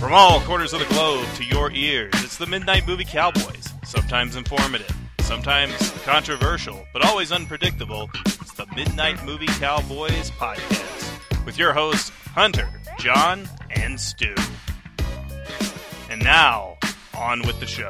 From all corners of the globe to your ears, it's the Midnight Movie Cowboys. Sometimes informative, sometimes controversial, but always unpredictable. It's the Midnight Movie Cowboys podcast with your hosts, Hunter, John, and Stu. And now, on with the show.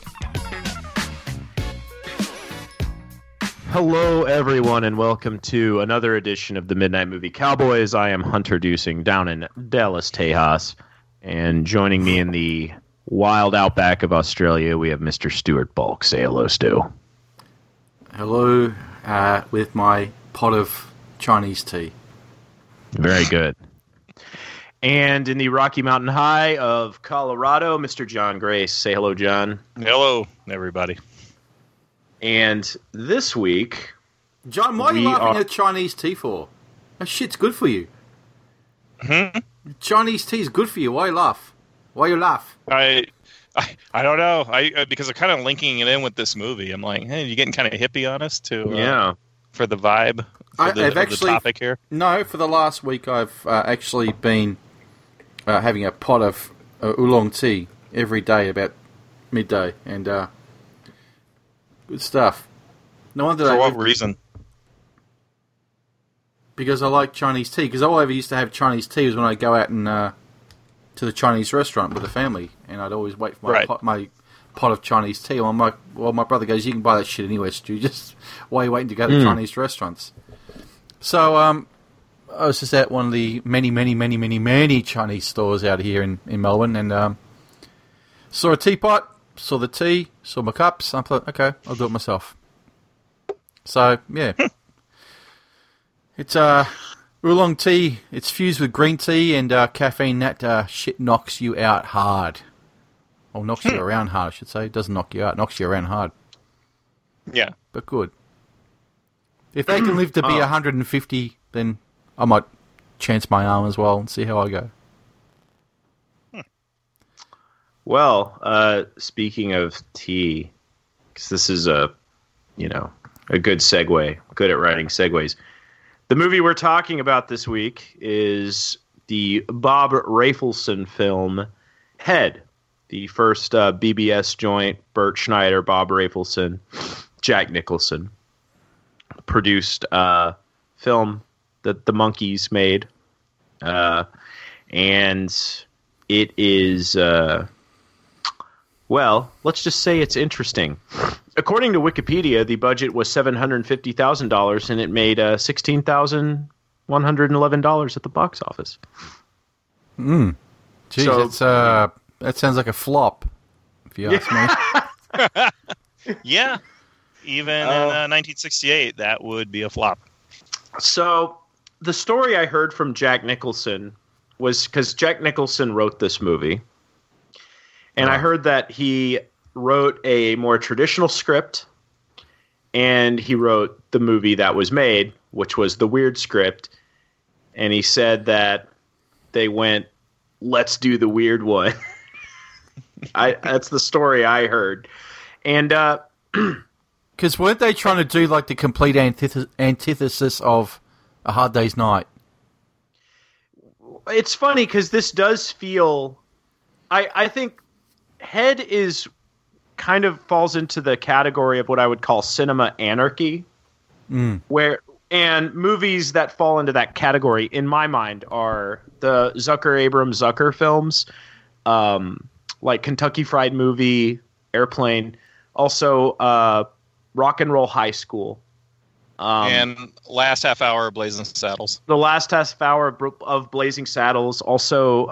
Hello, everyone, and welcome to another edition of the Midnight Movie Cowboys. I am Hunter Dusing down in Dallas, Tejas, and joining me in the wild outback of Australia, we have Mr. Stuart Bulk. Say hello, Stu. Hello, with my pot of Chinese tea. Very good. And in the Rocky Mountain High of Colorado, Mr. John Grace. Say hello, John. Hello, everybody. And this week, John, why are you laughing at Chinese tea for? That shit's good for you. Chinese tea is good for you. Why you laugh? Why you laugh? I don't know. Because I'm kind of linking it in with this movie. I'm like, hey, you getting kind of hippie on us too? For the vibe. The topic here. No, for the last week I've actually been having a pot of oolong tea every day about midday, and good stuff. No wonder. For what reason? Because I like Chinese tea. Because all I ever used to have Chinese tea was when I go out and to the Chinese restaurant with the family, and I'd always wait for my pot of Chinese tea. Well, my brother goes, "You can buy that shit anywhere, Stu. Just why are you waiting to go to Chinese restaurants?" So I was just at one of the many Chinese stores out here in Melbourne, and saw a teapot, saw the tea, saw my cups. I thought, okay, I'll do it myself. So yeah. It's oolong tea. It's fused with green tea and caffeine. That shit knocks you out hard. Or knocks you around hard, I should say. It doesn't knock you out. It knocks you around hard. Yeah. But good. If they can live to be 150, then I might chance my arm as well and see how I go. Well, speaking of tea, because this is a good segue, good at writing segues. The movie we're talking about this week is the Bob Rafelson film, Head, the first BBS joint, Bert Schneider, Bob Rafelson, Jack Nicholson, produced film that the Monkees made. And it is, well, let's just say it's interesting. According to Wikipedia, the budget was $750,000, and it made $16,111 at the box office. Geez, so, that sounds like a flop, if you ask me. Yeah. Even in 1968, that would be a flop. So, the story I heard from Jack Nicholson was because Jack Nicholson wrote this movie. And I heard that he wrote a more traditional script, and he wrote the movie that was made, which was the weird script. And he said that they went, let's do the weird one. That's the story I heard. And because weren't they trying to do like the complete antithesis of A Hard Day's Night? It's funny because this does feel... I think Head is kind of falls into the category of what I would call cinema anarchy, and movies that fall into that category, in my mind, are the Zucker films, like Kentucky Fried Movie, Airplane, also Rock and Roll High School, and Last Half Hour of Blazing Saddles. The Last Half Hour of Blazing Saddles, also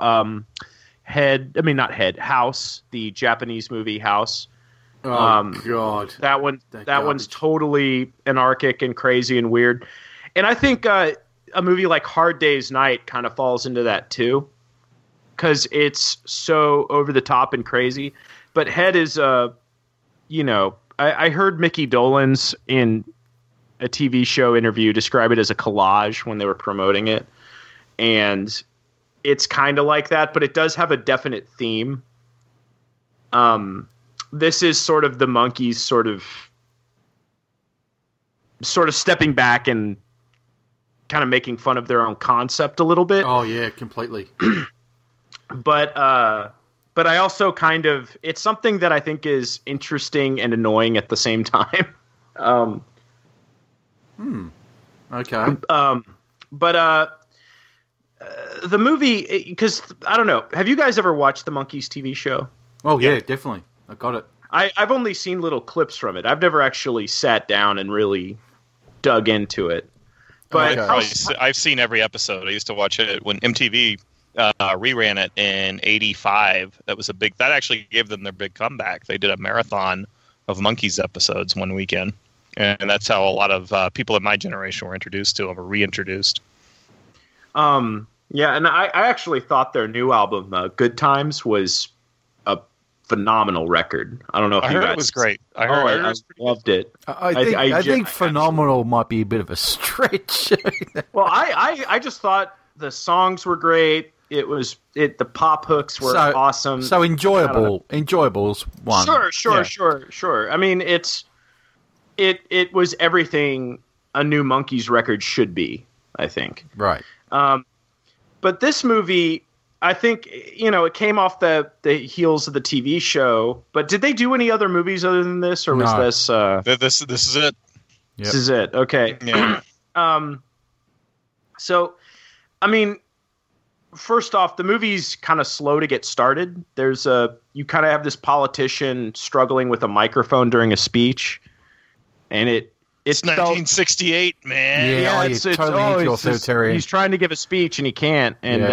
House, the Japanese movie House. Oh God! That one's totally anarchic and crazy and weird. And I think a movie like Hard Day's Night kind of falls into that too, because it's so over the top and crazy. But Head is I heard Mickey Dolenz in a TV show interview describe it as a collage when they were promoting it, and it's kind of like that, but it does have a definite theme. This is sort of the Monkees sort of stepping back and kind of making fun of their own concept a little bit. Oh, yeah, completely. but I also kind of, it's something that I think is interesting and annoying at the same time. Okay. The movie, because I don't know, have you guys ever watched the Monkees TV show? Oh yeah, definitely. I got it. I've only seen little clips from it. I've never actually sat down and really dug into it. But I've seen every episode. I used to watch it when MTV reran it in '85. That actually gave them their big comeback. They did a marathon of Monkees episodes one weekend, and that's how a lot of people in my generation were introduced to them, or reintroduced. Yeah, and I actually thought their new album, Good Times, was a phenomenal record. I don't know if I you heard guys... it was great. I loved it. I think phenomenal might be a bit of a stretch. Well, I just thought the songs were great. The pop hooks were awesome. So enjoyable's one. Sure. I mean, it was everything a new Monkees record should be, I think. Right. But this movie, I think, it came off the heels of the TV show. But did they do any other movies other than this, or was this? This is it. Yep. This is it. Okay. Yeah. So, I mean, first off, the movie's kind of slow to get started. You kind of have this politician struggling with a microphone during a speech, and it's 1968, man. Yeah, it's totally authoritarian. He's trying to give a speech and he can't, and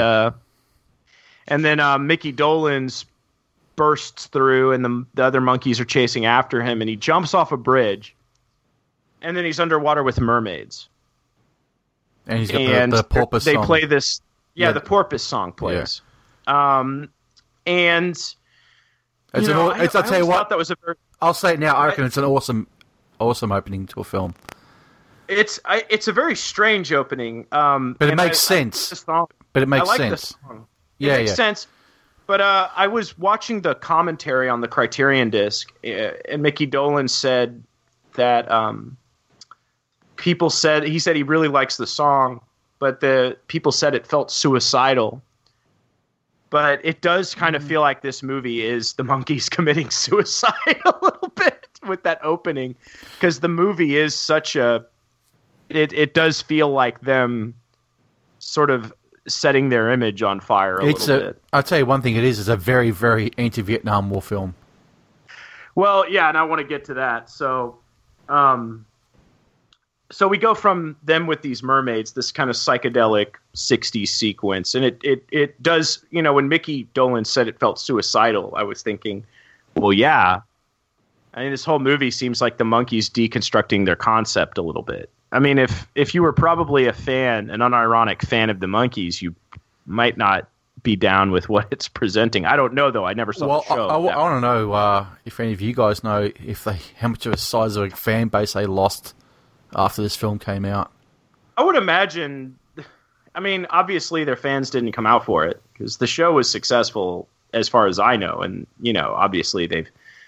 then Mickey Dolenz bursts through, and the other monkeys are chasing after him, and he jumps off a bridge, and then he's underwater with mermaids. And he's got the porpoise song. They play this. Yeah, the porpoise song plays. Yeah. And I'll tell you what. That was I'll say it now. I reckon it's an awesome opening to a film. It's a very strange opening. But it makes sense. But it makes sense. It makes sense. But I was watching the commentary on the Criterion disc, and Mickey Dolenz said that he said he really likes the song, but the people said it felt suicidal. But it does kind of feel like this movie is the Monkees committing suicide a little bit with that opening, because the movie is such it does feel like them sort of setting their image on fire a little bit. I'll tell you one thing, it's a very, very anti-Vietnam War film. Well, yeah, and I want to get to that. So we go from them with these mermaids, this kind of psychedelic 60s sequence, and it does, when Mickey Dolenz said it felt suicidal, I was thinking, well, yeah. I mean, this whole movie seems like the Monkees deconstructing their concept a little bit. I mean, if you were probably an unironic fan of the Monkees, you might not be down with what it's presenting. I don't know, though. I never saw the show. I want to know if any of you guys know how much of a size of a fan base they lost after this film came out. I would imagine. I mean, obviously their fans didn't come out for it because the show was successful as far as I know, and obviously they've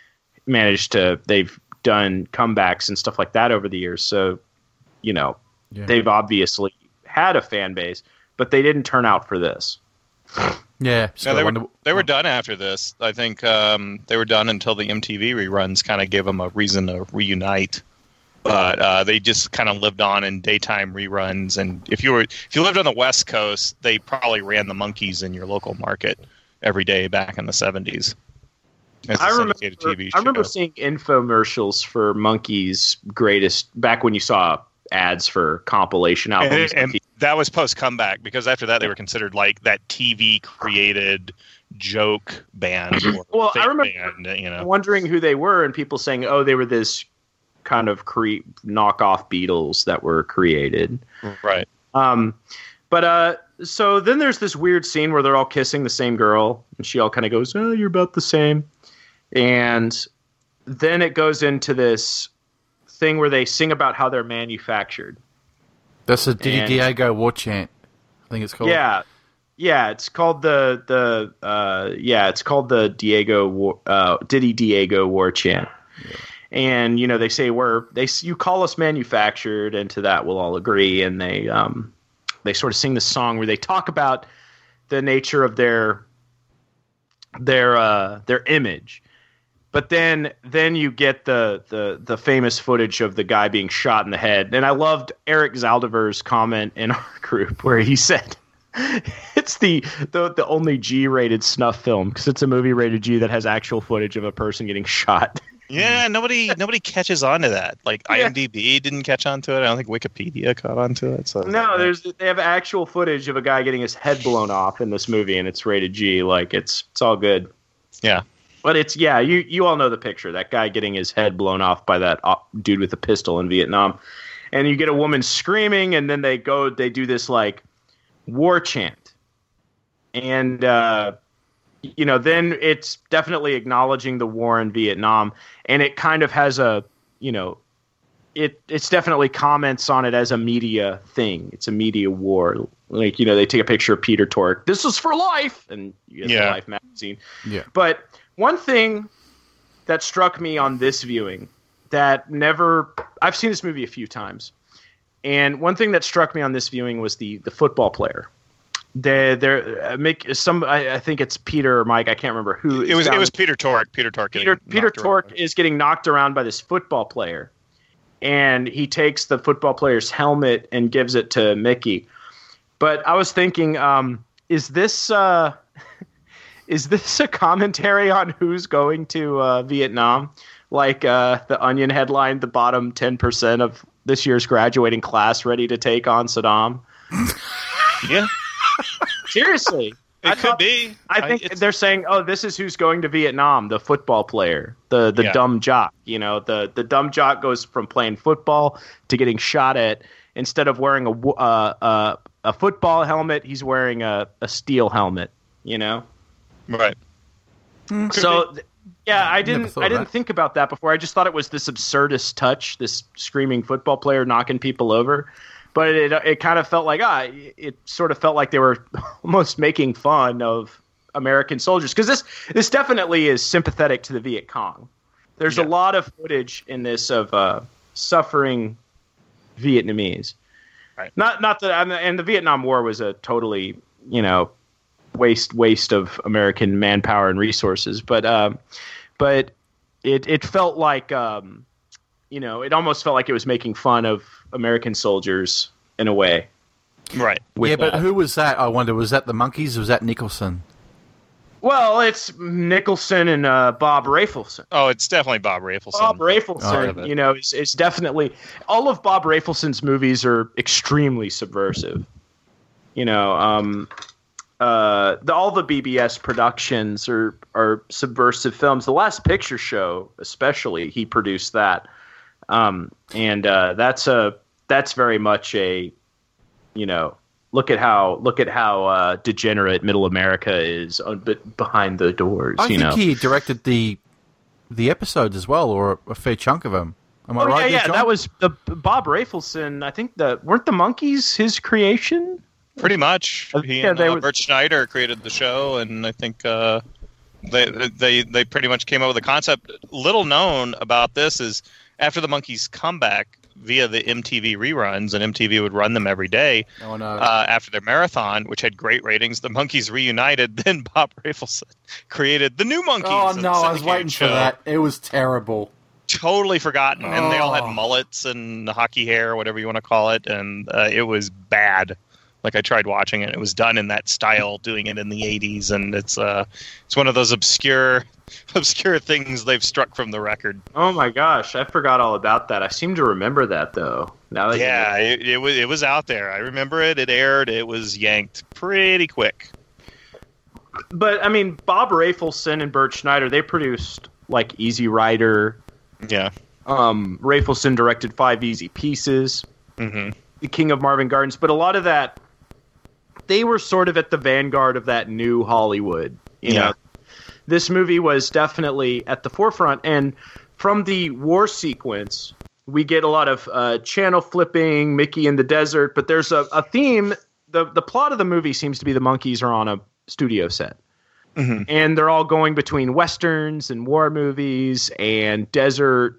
done comebacks and stuff like that over the years. So, they've obviously had a fan base, but they didn't turn out for this. Yeah. So they were done after this. I think they were done until the MTV reruns kind of gave them a reason to reunite. But they just kind of lived on in daytime reruns. And if you lived on the West Coast, they probably ran the Monkees in your local market every day back in the 70s. I remember seeing infomercials for Monkees Greatest back when you saw ads for compilation albums. And that was post comeback, because after that they were considered like that TV created joke band. Or I remember band, wondering who they were, and people saying, "Oh, they were this kind of knockoff Beatles that were created." Right. So then there's this weird scene where they're all kissing the same girl, and she all kind of goes, "Oh, you're about the same." And then it goes into this thing where they sing about how they're manufactured. That's a Diddy Diego war chant, I think it's called. Yeah, it's called the Diddy Diego war chant. Yeah. And they say you call us manufactured, and to that we'll all agree. And they sort of sing this song where they talk about the nature of their their image. But then you get the famous footage of the guy being shot in the head. And I loved Eric Zaldivar's comment in our group where he said it's the only G-rated snuff film because it's a movie rated G that has actual footage of a person getting shot. Yeah, nobody catches on to that. Like IMDb didn't catch on to it. I don't think Wikipedia caught on to it. So no, they have actual footage of a guy getting his head blown off in this movie, and it's rated G. Like it's all good. Yeah. But you all know the picture. That guy getting his head blown off by that dude with a pistol in Vietnam. And you get a woman screaming, and then they do this like war chant. And, then it's definitely acknowledging the war in Vietnam. And it kind of has it's definitely comments on it as a media thing. It's a media war. Like, they take a picture of Peter Tork. This is for Life. And you get the Life magazine. Yeah. But one thing that struck me on this viewing I've seen this movie a few times, and one thing that struck me on this viewing was the football player. I think it's Peter or Mike. I can't remember who. It was Peter Tork. Peter Tork is getting knocked around by this football player, and he takes the football player's helmet and gives it to Mickey. But I was thinking, is this a commentary on who's going to Vietnam? Like the Onion headline, the bottom 10% of this year's graduating class ready to take on Saddam? Yeah. Seriously. It could be. I think they're saying, this is who's going to Vietnam, the football player, the dumb jock. The dumb jock goes from playing football to getting shot at. Instead of wearing a football helmet, he's wearing a steel helmet, Right. So, I didn't think about that before. I just thought it was this absurdist touch, this screaming football player knocking people over. But it kind of felt like it sort of felt like they were almost making fun of American soldiers, because this definitely is sympathetic to the Viet Cong. There's a lot of footage in this of suffering Vietnamese. Right. Not that, and the Vietnam War was a totally waste of American manpower and resources, but it felt like it almost felt like it was making fun of American soldiers in a way. Right. But who was that? I wonder, was that the Monkees or was that Nicholson? Well, it's Nicholson and Bob Rafelson. Oh, it's definitely Bob Rafelson. Bob Rafelson, is definitely, all of Bob Rafelson's movies are extremely subversive. All the BBS productions are subversive films. The Last Picture Show, especially, he produced that, and that's very much a, look at how degenerate Middle America is behind the doors. I think he directed the episodes as well, or a fair chunk of them. Am I right? Yeah, that was the Bob Rafelson. I think weren't the Monkees his creation? Pretty much. Bert Schneider created the show, and I think they pretty much came up with the concept. Little known about this is after the Monkees come back via the MTV reruns, and MTV would run them every day after their marathon, which had great ratings. The Monkees reunited. Then Bob Rafelson created the new Monkees. Oh no, I was waiting for that. It was terrible. Totally forgotten, and they all had mullets and hockey hair, whatever you want to call it, and it was bad. Like, I tried watching it. It was done in that style, doing it in the 80s, and it's one of those obscure things they've struck from the record. Oh my gosh, I forgot all about that. I seem to remember that, though. It was out there. I remember it. It aired. It was yanked pretty quick. But, I mean, Bob Rafelson and Bert Schneider, they produced, like, Easy Rider. Yeah. Rafelson directed 5 Easy Pieces. Mm-hmm. The King of Marvin Gardens. But a lot of that, they were sort of at the vanguard of that new Hollywood. You know, this movie was definitely at the forefront. And from the war sequence, we get a lot of channel flipping, Mickey in the desert. But there's a theme. The plot of the movie seems to be the Monkees are on a studio set. Mm-hmm. And they're all going between Westerns and war movies and desert,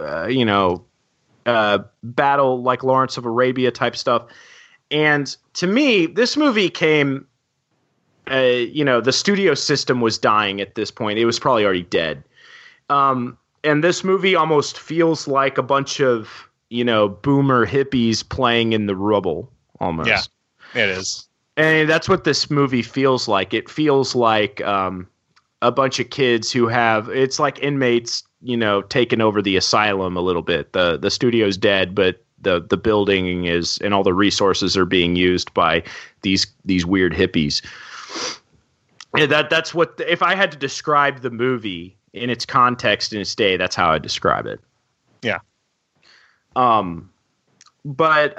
battle like Lawrence of Arabia type stuff. And to me, this movie came the studio system was dying at this point. It was probably already dead. And this movie almost feels like a bunch of, boomer hippies playing in the rubble almost. Yeah, it is. And that's what this movie feels like. It feels like a bunch of kids who it's like inmates, taking over the asylum a little bit. The studio's dead, but the building is, and all the resources are being used by these weird hippies. And that's what, if I had to describe the movie in its context in its day, that's how I describe it. Yeah. But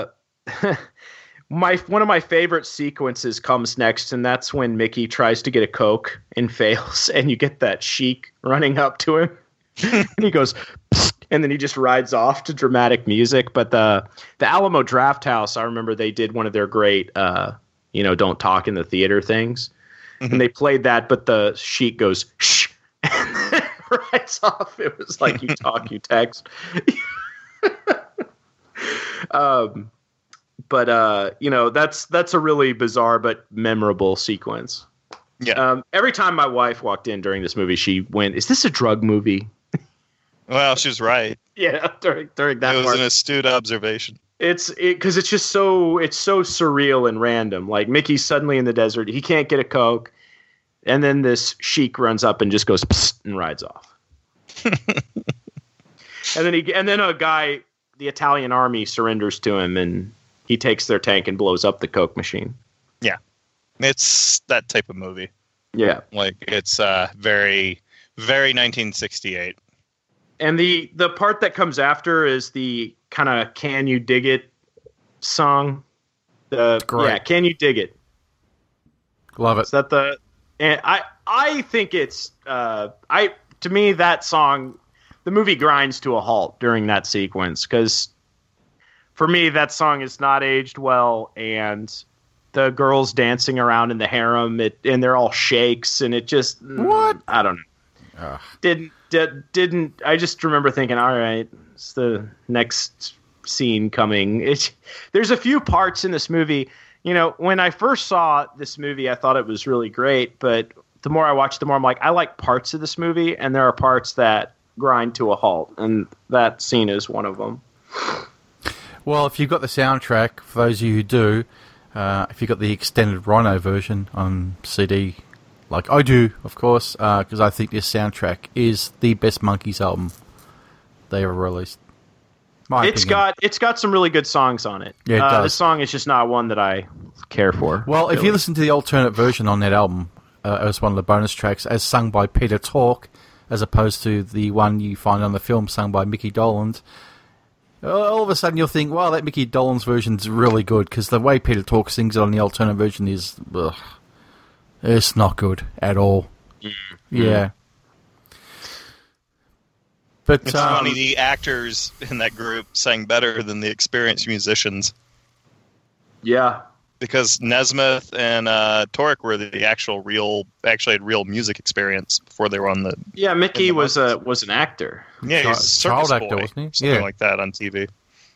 one of my favorite sequences comes next, and that's when Mickey tries to get a Coke and fails, and you get that Sheik running up to him. And he goes, psst, and then he just rides off to dramatic music. But the Alamo Drafthouse, I remember they did one of their great, don't talk in the theater things. Mm-hmm. And they played that, but the Sheik goes, shh, and then rides off. It was like, you talk, you text. But that's a really bizarre but memorable sequence. Yeah. Every time my wife walked in during this movie, she went, "Is this a drug movie?" Well, she was right. Yeah, during that. It was an astute observation. Because it's just so surreal and random. Like Mickey's suddenly in the desert, he can't get a Coke, and then this Sheik runs up and just goes psst and rides off. and then a guy, the Italian army, surrenders to him, and he takes their tank and blows up the Coke machine. Yeah, it's that type of movie. Yeah, like it's very, very 1968. And the part that comes after is the kind of "Can You Dig It" song. Can You Dig It? Love it. Is that and I think it's to me that song, the movie grinds to a halt during that sequence, because for me that song is not aged well, and the girls dancing around in the harem, and they're all shakes, and it just I don't know. Didn't I just remember thinking, all right, it's the next scene coming. There's a few parts in this movie, when I first saw this movie, I thought it was really great, but the more I watch, the more I'm like, I like parts of this movie, and there are parts that grind to a halt, and that scene is one of them. Well, if you've got the soundtrack, for those of you who do, if you've got the extended Rhino version on CD, like I do, of course, because I think this soundtrack is the best Monkees album they ever released. It's got some really good songs on it. Yeah, it does. This song is just not one that I care for. Well, if you listen to the alternate version on that album, as one of the bonus tracks, as sung by Peter Tork, as opposed to the one you find on the film sung by Mickey Dolenz, all of a sudden you'll think, wow, that Mickey Dolenz version's really good, because the way Peter Tork sings it on the alternate version is... it's not good at all. Mm-hmm. Yeah. But it's funny, the actors in that group sang better than the experienced musicians. Yeah. Because Nesmith and Torek were the actually had real music experience before they were on the... Yeah, Mickey was an actor. Yeah, he was a circus child actor, boy, wasn't he? Something like that on TV.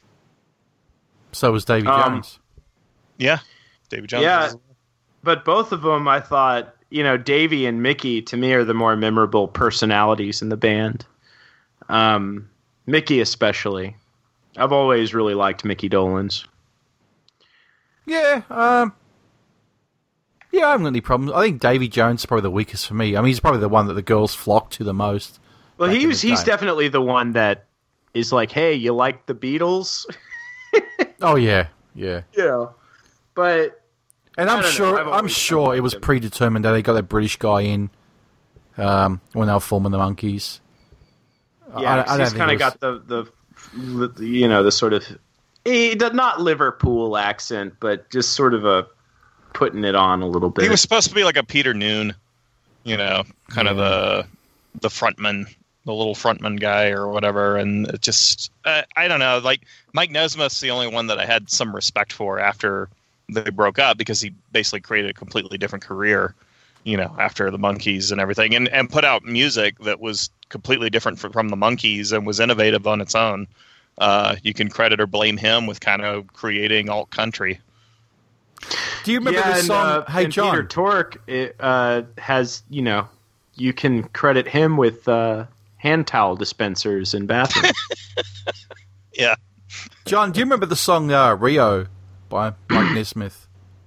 So was Davy Jones. Yeah, Davy Jones. Yeah, but both of them, I thought, Davy and Mickey, to me, are the more memorable personalities in the band. Mickey especially. I've always really liked Mickey Dolenz. Yeah, I haven't got any problems. I think Davy Jones is probably the weakest for me. I mean, he's probably the one that the girls flock to the most. Well, he's definitely the one that is like, hey, you like the Beatles? Oh, yeah. Yeah. But... And I'm sure it was predetermined that they got that British guy in when they were forming the Monkees. Yeah, he's kind of got the sort of not Liverpool accent, but just sort of a putting it on a little bit. He was supposed to be like a Peter Noon, kind of the frontman, the little frontman guy or whatever. And it just I don't know. Like Mike Nesmith's the only one that I had some respect for after they broke up, because he basically created a completely different career, after the Monkees and everything, and put out music that was completely different from the Monkees and was innovative on its own. You can credit or blame him with kind of creating alt country. Do you remember the song Hey and John? Peter Tork has, you can credit him with hand towel dispensers in bathrooms. Yeah. John, do you remember the song Rio by Mike Nesmith?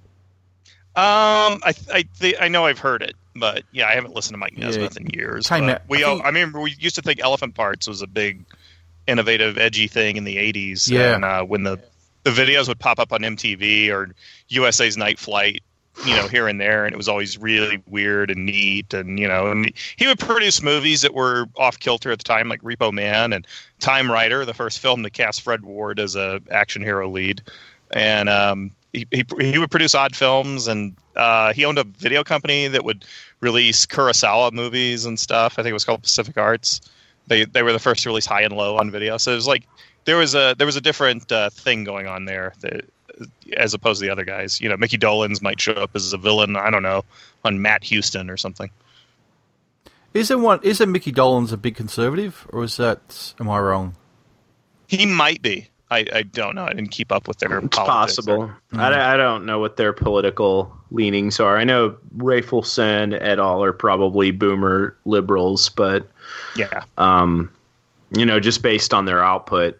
I know I've heard it, but yeah, I haven't listened to Mike Nesmith in years. I remember we used to think Elephant Parts was a big, innovative, edgy thing in the 80s. Yeah. And when the videos would pop up on MTV or USA's Night Flight, here and there, and it was always really weird and neat, and and he would produce movies that were off kilter at the time, like Repo Man and Time Rider, the first film to cast Fred Ward as a action hero lead, and he would produce odd films, and he owned a video company that would release Kurosawa movies and stuff. I think it was called Pacific Arts. They were the first to release High and Low on video, so it was like there was a different thing going on there that, as opposed to the other guys. Mickey Dolenz might show up as a villain, I don't know, on Matt Houston or something. Isn't Mickey Dolenz a big conservative, or am I wrong? He might be. I don't know. I didn't keep up with their It's politics. possible. I don't know what their political leanings are. I know Rafelson et al. Are probably boomer liberals, but yeah, just based on their output.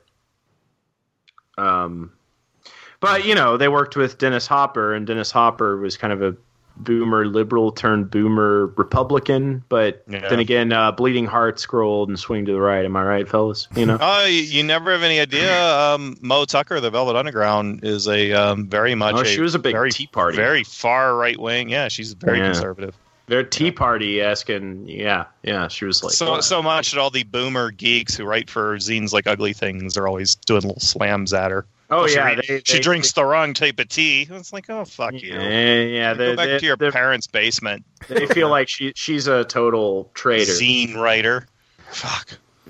But they worked with Dennis Hopper, and Dennis Hopper was kind of a boomer liberal turned boomer Republican. But then again, Bleeding Hearts grow old and swing to the right. Am I right, fellas? Oh, you never have any idea. Mo Tucker, the Velvet Underground, is a very much. She was a big Tea Party, very far right wing. Yeah, she's very conservative. They're Tea Party-esque, and she was like so much that all the boomer geeks who write for zines like Ugly Things are always doing little slams at her. Oh, she drinks the wrong type of tea. It's like, oh, fuck you. Yeah, go back to your parents' basement. They feel like she's a total traitor. Zine writer. Fuck.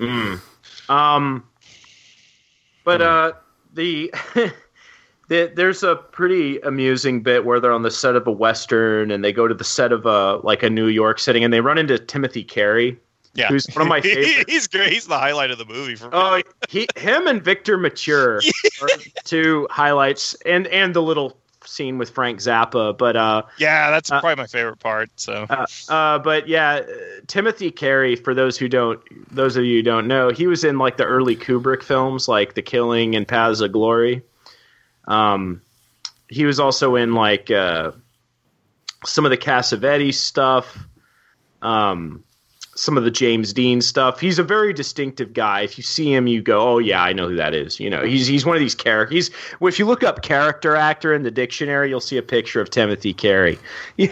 But there's a pretty amusing bit where they're on the set of a Western, and they go to the set of a New York setting, and they run into Timothy Carey. Yeah, who's one of my favorites. He's great. He's the highlight of the movie for me. Oh, him and Victor Mature are two highlights, and the little scene with Frank Zappa. But that's probably my favorite part. So, but yeah, Timothy Carey. For those of you who don't know, he was in like the early Kubrick films, like The Killing and Paths of Glory. He was also in like some of the Cassavetes stuff. Some of the James Dean stuff. He's a very distinctive guy. If you see him, you go, "Oh yeah, I know who that is." He's one of these characters. If you look up character actor in the dictionary, you'll see a picture of Timothy Carey. He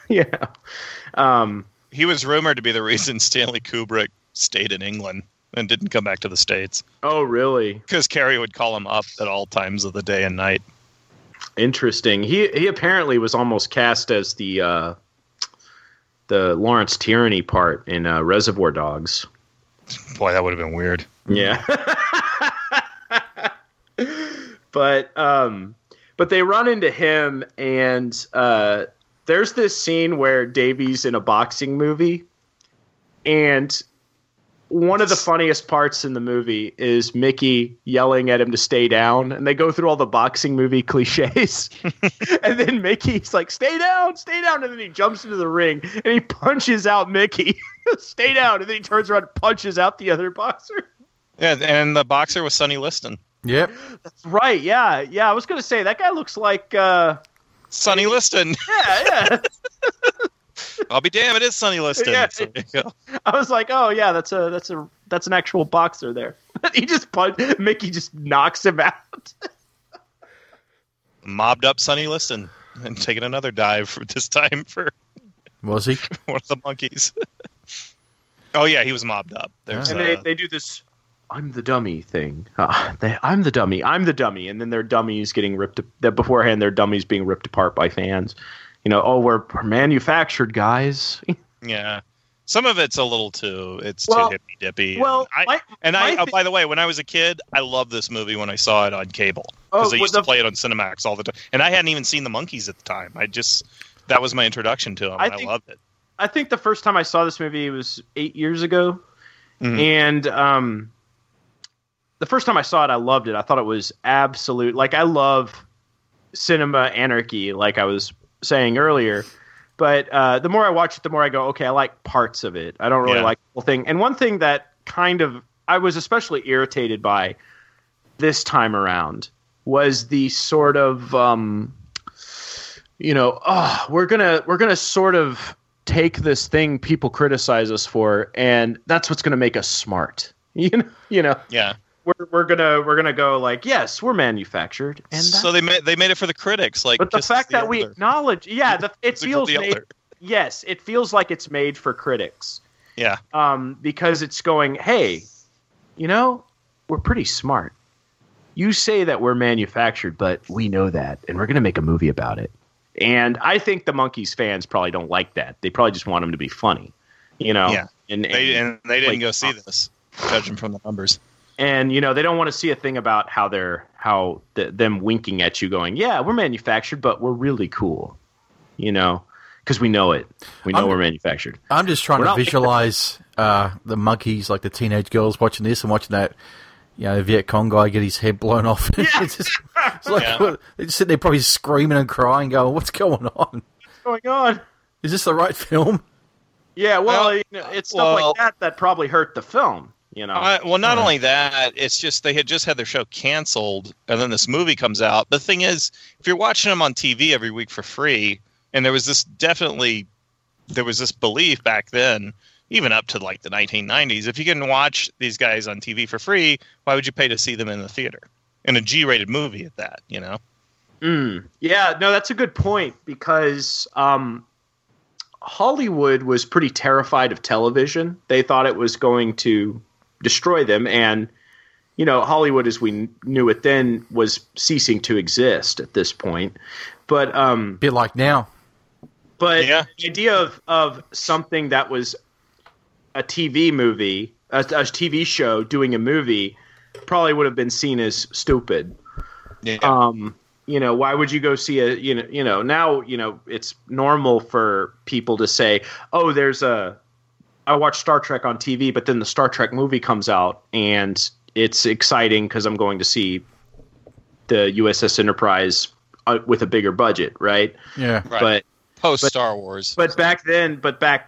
was rumored to be the reason Stanley Kubrick stayed in England and didn't come back to the States. Oh, really? Because Carey would call him up at all times of the day and night. Interesting. He apparently was almost cast as the Lawrence Tierney part in Reservoir Dogs. Boy, that would have been weird. Yeah. But they run into him, and there's this scene where Davy's in a boxing movie, and one of the funniest parts in the movie is Mickey yelling at him to stay down, and they go through all the boxing movie cliches. And then Mickey's like, stay down, and then he jumps into the ring, and he punches out Mickey. Stay down, and then he turns around and punches out the other boxer. Yeah, and the boxer was Sonny Liston. Yep. That's right, yeah. I was going to say, that guy looks like... Sonny Liston. Yeah. I'll be damned, it is Sonny Liston. Yeah. So there you go. I was like, oh yeah, that's an actual boxer there. Mickey just knocks him out. Mobbed up Sonny Liston and taking another dive this time for was he one of the monkeys? Oh yeah, he was mobbed up. And they do this "I'm the dummy" thing. I'm the dummy, and then their dummies getting ripped. Beforehand, their dummies being ripped apart by fans. We're manufactured guys. Yeah. Some of it's a little too hippy dippy. Well, by the way, when I was a kid, I loved this movie when I saw it on cable because I used to play it on Cinemax all the time, and I hadn't even seen the Monkees at the time. That was my introduction to them. I loved it. I think the first time I saw this movie was 8 years ago, and the first time I saw it, I loved it. I thought it was absolute. Like I love cinema anarchy, like I was saying earlier. But the more I watch it, the more I go, okay, I like parts of it. I don't really like the whole thing. And one thing that I was especially irritated by this time around was the sort of, we're gonna sort of take this thing people criticize us for, and that's what's gonna make us smart. You know. Yeah. We're gonna go like, yes, we're manufactured, and so they made it for the critics, like. But the fact that we acknowledge, it feels made, yes, it feels like it's made for critics. Yeah. Because it's going, hey, we're pretty smart. You say that we're manufactured, but we know that, and we're gonna make a movie about it. And I think the Monkees fans probably don't like that. They probably just want them to be funny, Yeah. And they didn't go see this, judging from the numbers. And, they don't want to see a thing about them winking at you going, yeah, we're manufactured, but we're really cool, because we know it. We know we're manufactured. I'm just trying to visualize the Monkees, like the teenage girls watching this and watching that, the Viet Cong guy get his head blown off. Yeah. It's like, they just sit there probably screaming and crying, going, what's going on? What's going on? Is this the right film? Yeah, well, it's stuff like that probably hurt the film. Not only that, it's just they had just had their show canceled, and then this movie comes out. The thing is, if you're watching them on TV every week for free, and there was this belief back then, even up to like the 1990s, if you can watch these guys on TV for free, why would you pay to see them in the theater? In a G-rated movie at that, Yeah, no, that's a good point, because Hollywood was pretty terrified of television. They thought it was going to destroy them, and Hollywood as we knew it then was ceasing to exist at this point. But bit like now. But the idea of something that was a TV movie, a TV show doing a movie, probably would have been seen as stupid. Yeah. Why would you go see now, it's normal for people to say, oh, I watch Star Trek on TV, but then the Star Trek movie comes out and it's exciting because I'm going to see the USS Enterprise with a bigger budget, right? Yeah. Right. But post Star Wars. But back then,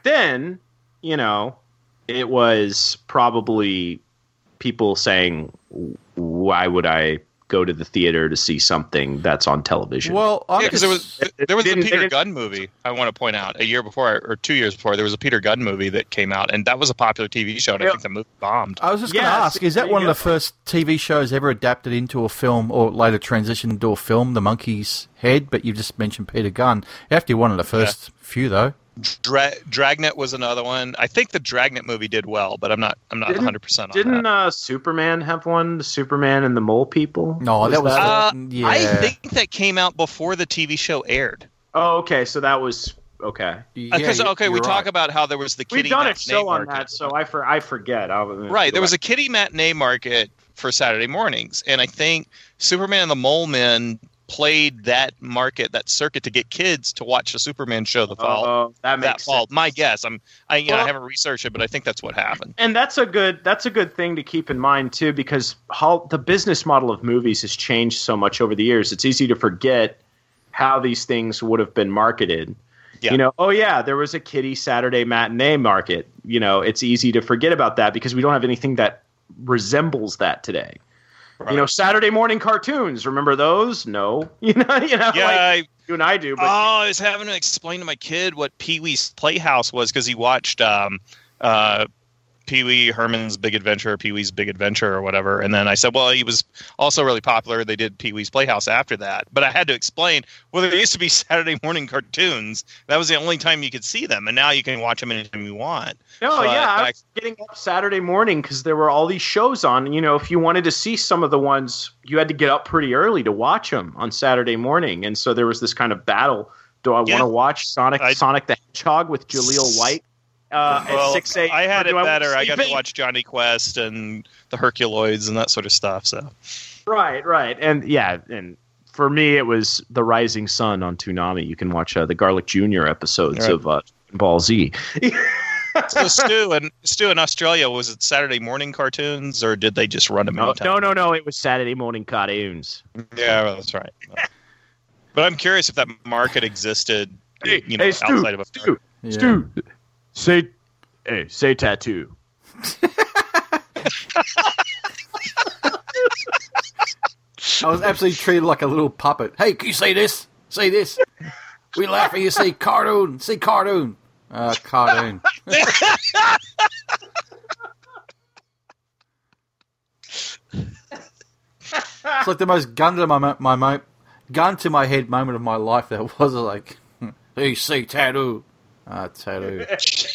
it was probably people saying, why would I go to the theater to see something that's on television? Well, because there was a Peter Gunn movie, I want to point out, a year before or 2 years before, there was a Peter Gunn movie that came out, and that was a popular TV show, and I think the movie bombed. I was just going to ask, is that one of the first TV shows ever adapted into a film or later transitioned into a film, The Monkees' Head? But you just mentioned Peter Gunn. You have to be one of the first few, though. Dragnet was another one. I think the Dragnet movie did well, but I'm not 100% on didn't that. Superman have one? The Superman and the Mole People? No, that was yeah. I think that came out before the TV show aired. Oh, okay. So that was okay. Because we talk about how there was the kitty. We've done a show market. On that, so I forget. Right, there was a kitty matinee market for Saturday mornings, and I think Superman and the Mole Men played that circuit to get kids to watch the Superman show the fall. That fall. Sense. My guess. I haven't researched it, but I think that's what happened. And that's a good thing to keep in mind too, because the business model of movies has changed so much over the years. It's easy to forget how these things would have been marketed. Yeah. There was a kiddie Saturday matinee market. It's easy to forget about that because we don't have anything that resembles that today. Right. Saturday morning cartoons. Remember those? No. Yeah, like you and I do. But I was having to explain to my kid what Pee-wee's Playhouse was because he watched Pee-wee Herman's Big Adventure, Pee-wee's Big Adventure or whatever. And then I said, well, he was also really popular. They did Pee-wee's Playhouse after that. But I had to explain, there used to be Saturday morning cartoons. That was the only time you could see them. And now you can watch them anytime you want. I was getting up Saturday morning because there were all these shows on. If you wanted to see some of the ones, you had to get up pretty early to watch them on Saturday morning. And so there was this kind of battle. Do I want to watch Sonic the Hedgehog with Jaleel White? At 6 a.m. I had it better. I got to watch Johnny Quest and the Herculoids and that sort of stuff. So, right, and for me, it was The Rising Sun on Toonami. You can watch the Garlic Jr. episodes of Ball Z. So Stu in Australia, was it Saturday morning cartoons or did they just run them? No. It was Saturday morning cartoons. Yeah, well, that's right. But I'm curious if that market existed, Stu, outside of a Stu, say tattoo. I was absolutely treated like a little puppet. Hey, can you say this? Say this. We laugh when you say cartoon. Say cartoon. Cartoon. It's like the most gun to my head moment of my life. That was like, hey, say tattoo. Tattoo.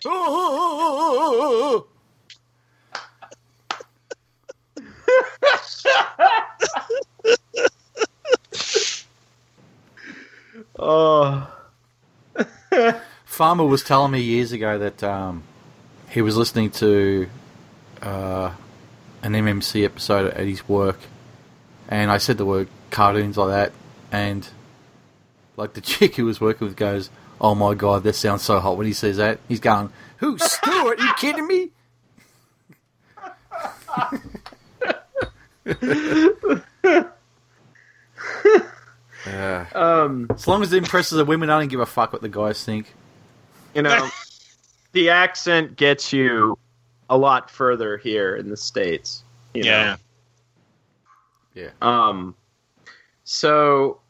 Oh. Farmer was telling me years ago that he was listening to an MMC episode at his work, and I said the word cartoons like that, and like the chick he was working with goes, "Oh my god, that sounds so hot." When he says that, he's going, "Who, Stuart? Are you kidding me?" As long as it impresses the women, I don't give a fuck what the guys think. You know, the accent gets you a lot further here in the States. You know? Yeah. So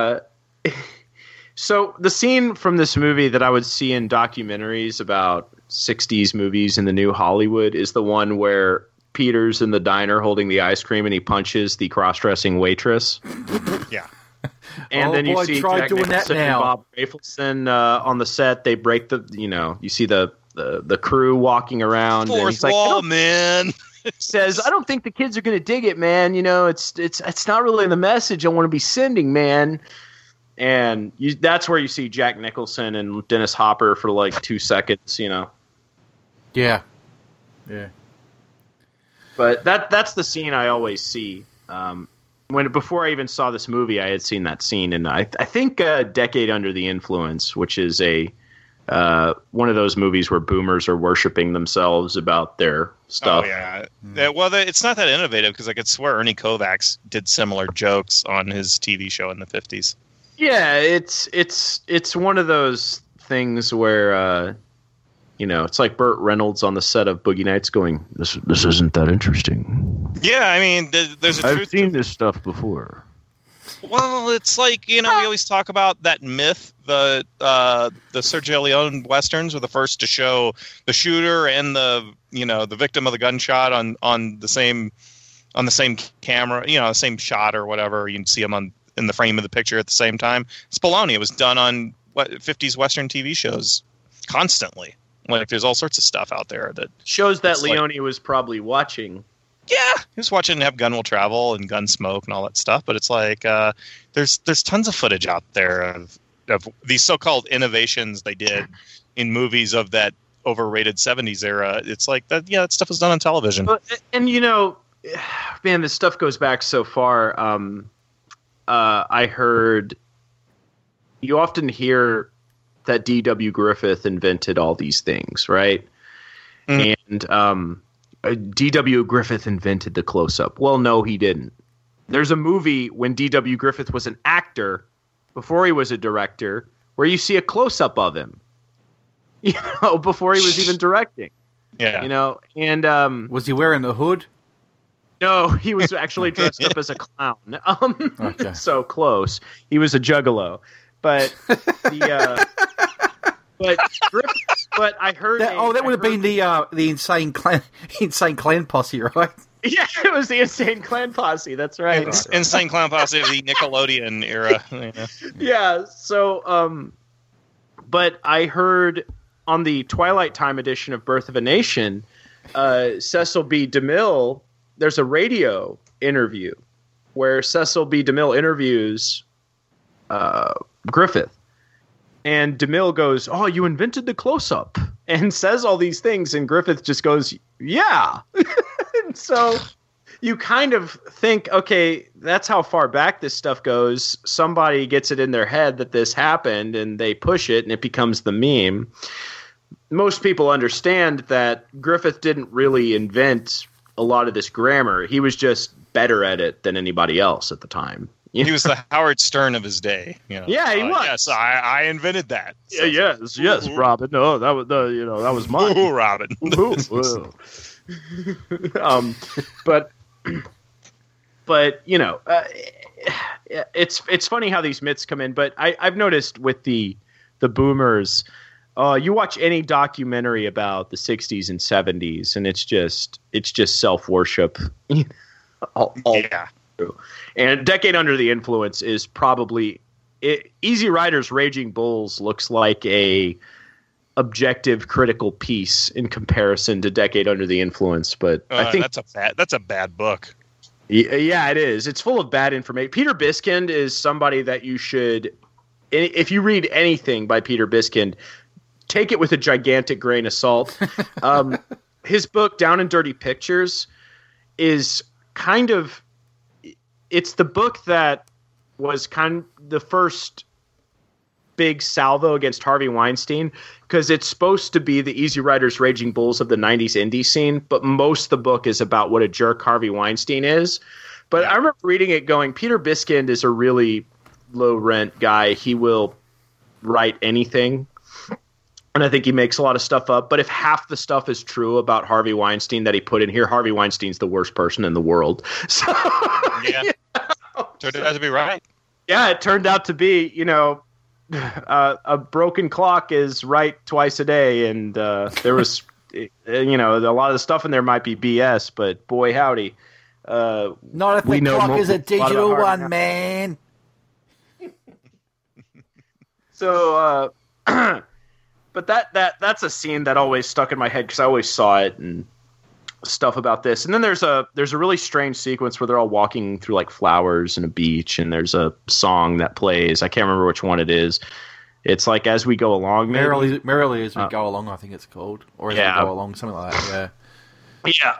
the scene from this movie that I would see in documentaries about 60s movies in the new Hollywood is the one where Peter's in the diner holding the ice cream and he punches the cross-dressing waitress. Yeah. And then you see Jack Nicholson and Bob Rafelson on the set. They break you see the crew walking around. Fourth and he's like, wall, man. Says, I don't think the kids are going to dig it, man. You know, it's not really the message I want to be sending, man. And that's where you see Jack Nicholson and Dennis Hopper for like 2 seconds, you know. Yeah. Yeah. But that's the scene I always see. Before I even saw this movie, I had seen that scene, and I think Decade Under the Influence, which is one of those movies where boomers are worshiping themselves about their stuff. Oh yeah, well, it's not that innovative because I could swear Ernie Kovacs did similar jokes on his TV show in the 50s. Yeah, it's one of those things where it's like Burt Reynolds on the set of Boogie Nights going, "This isn't that interesting." Yeah, I mean, there's a truth. I've seen this stuff before. Well, it's like, we always talk about that myth, the Sergio Leone westerns were the first to show the shooter and the victim of the gunshot on the same camera, the same shot or whatever. You can see them in the frame of the picture at the same time. It's baloney. It was done on 50s Western TV shows constantly. Like, there's all sorts of stuff out there that shows that Leone was probably watching. Yeah, he was watching Have Gun Will Travel and Gunsmoke and all that stuff. But it's like there's tons of footage out there of these so-called innovations they did in movies of that overrated 70s era. It's like that. Yeah, that stuff was done on television. And man, this stuff goes back so far. I heard you often hear that D.W. Griffith invented all these things, right? Mm. And D.W. Griffith invented the close-up. Well, no, he didn't. There's a movie when D.W. Griffith was an actor, before he was a director, where you see a close-up of him, before he was even directing. Yeah. And was he wearing the hood? No, he was actually dressed up as a clown. Okay. So close. He was a juggalo. But but I heard that would have been the insane clan posse, right? Yeah, it was the Insane Clan Posse. That's right. Insane Clan Posse of the Nickelodeon era. Yeah. So, but I heard on the Twilight Time edition of Birth of a Nation, Cecil B. DeMille. There's a radio interview where Cecil B. DeMille interviews Griffith. And DeMille goes, "Oh, you invented the close-up," and says all these things, and Griffith just goes, "Yeah." And so you kind of think, okay, that's how far back this stuff goes. Somebody gets it in their head that this happened, and they push it, and it becomes the meme. Most people understand that Griffith didn't really invent a lot of this grammar. He was just better at it than anybody else at the time. He was the Howard Stern of his day. Yeah, he was. Yes, I invented that. So, yes, Robin. No, that was that was mine. Ooh, Robin. But it's funny how these myths come in. But I've noticed with the boomers, you watch any documentary about the 60s and 70s, and it's just self-worship. Yeah. And Decade Under the Influence is probably Easy Rider's Raging Bulls looks like a objective critical piece in comparison to Decade Under the Influence, but I think that's a bad book. Yeah, it is. It's full of bad information. Peter Biskind is somebody that you should, if you read anything by Peter Biskind, take it with a gigantic grain of salt. His book Down and Dirty Pictures is kind of, it's the book that was kind of the first big salvo against Harvey Weinstein, because it's supposed to be the Easy Riders Raging Bulls of the 90s indie scene, but most of the book is about what a jerk Harvey Weinstein is. But I remember reading it going, Peter Biskind is a really low-rent guy. He will write anything, and I think he makes a lot of stuff up. But if half the stuff is true about Harvey Weinstein that he put in here, Harvey Weinstein's the worst person in the world. So, Turned out to be right. Yeah, it turned out to be, a broken clock is right twice a day, and there was, a lot of the stuff in there might be BS, but boy howdy, not if the clock is a digital one, man. So, but that's a scene that always stuck in my head because I always saw it and stuff about this. And then there's a really strange sequence where they're all walking through like flowers and a beach, and there's a song that plays. I can't remember which one it is. It's like As We Go Along. Merrily As We Go Along, I think it's called, or As We Go Along, something like that. Yeah.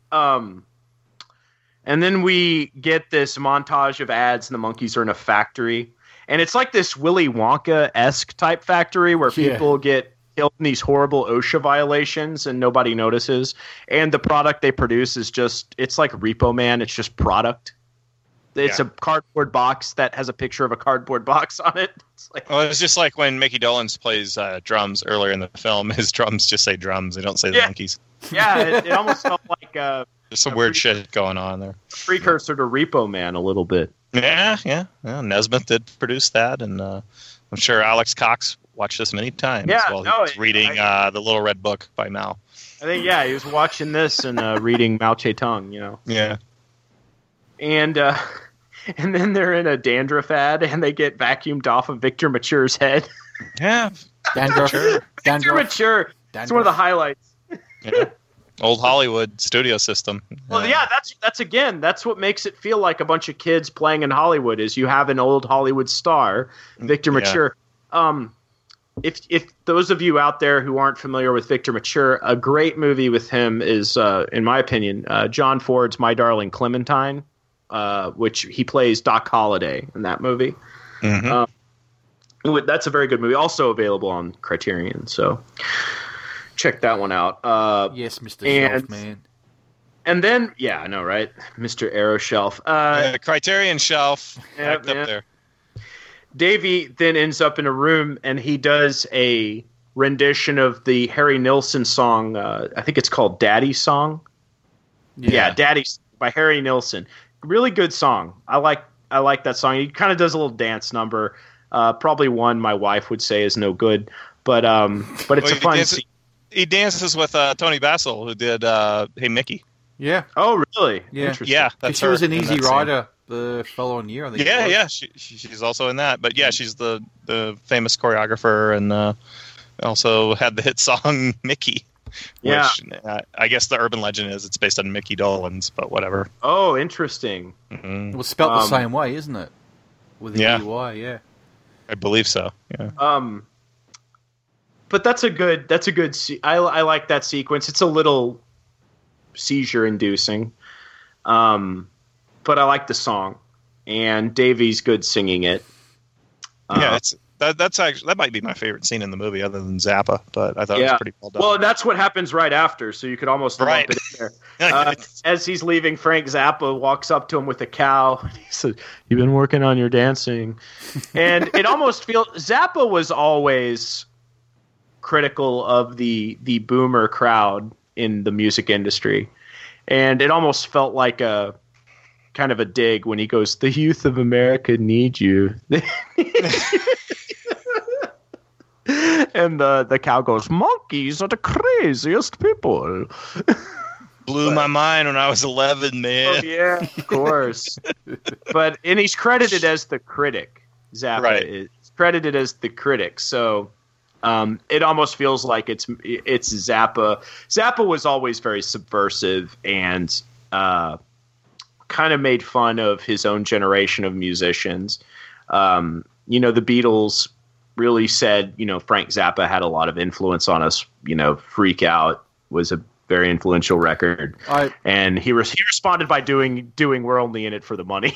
And then we get this montage of ads, and the monkeys are in a factory, and it's like this Willy Wonka-esque type factory where people get killed in these horrible OSHA violations and nobody notices. And the product they produce is it's like Repo Man. It's just product. It's a cardboard box that has a picture of a cardboard box on it. It's just like when Mickey Dolenz plays drums earlier in the film. His drums just say drums. They don't say the monkeys. Yeah, it almost felt like there's some weird shit going on there. Precursor to Repo Man a little bit. Yeah. Nesmith did produce that, and I'm sure Alex Cox watched this many times while he was reading The Little Red Book by Mao. I think, he was watching this and reading Mao Zedong, Yeah. And then they're in a dandruff ad, and they get vacuumed off of Victor Mature's head. Yeah. Dandruff. Victor Mature. It's one of the highlights. Yeah. Old Hollywood studio system. Well, that's what makes it feel like a bunch of kids playing in Hollywood, is you have an old Hollywood star, Victor Mature. If those of you out there who aren't familiar with Victor Mature, a great movie with him is, in my opinion, John Ford's My Darling Clementine, which he plays Doc Holliday in that movie. Mm-hmm. That's a very good movie, also available on Criterion, so check that one out. Yes, Mr. Shelf, man. And then, I know, right? Mr. Arrow Shelf. Criterion Shelf, up there. Davey then ends up in a room, and he does a rendition of the Harry Nilsson song. I think it's called Daddy's Song. Yeah, Daddy's by Harry Nilsson. Really good song. I like that song. He kind of does a little dance number. Probably one my wife would say is no good, but it's a fun scene. He dances with Tony Basil, who did Hey Mickey. Yeah. Oh, really? Yeah. Interesting. Yeah, she was an Easy Rider the following year. I think. Yeah. She's also in that. But she's the famous choreographer, and also had the hit song Mickey. Yeah. Which, I guess the urban legend is it's based on Mickey Dolenz, but whatever. Oh, interesting. Mm-hmm. Well, spelled the same way, isn't it? With the EY, yeah. I believe so. Yeah. But that's a good. I like that sequence. It's a little seizure-inducing, but I like the song, and Davey's good singing it. It's that might be my favorite scene in the movie, other than Zappa. But I thought it was pretty well done. Well, that's what happens right after, so you could almost lump it in there. As he's leaving, Frank Zappa walks up to him with a cow. And he says, "You've been working on your dancing," and it almost feels Zappa was always critical of the boomer crowd in the music industry, and it almost felt like a kind of a dig when he goes, "The youth of America need you." And the cow goes, "Monkeys are the craziest people." Blew my mind when I was 11, man. Oh, yeah, of course. And he's credited as the critic. Zappa is credited as the critic. So it almost feels like it's Zappa. Zappa was always very subversive and kind of made fun of his own generation of musicians. The Beatles really said, Frank Zappa had a lot of influence on us. Freak Out was a very influential record. And he responded by doing We're Only in It for the Money,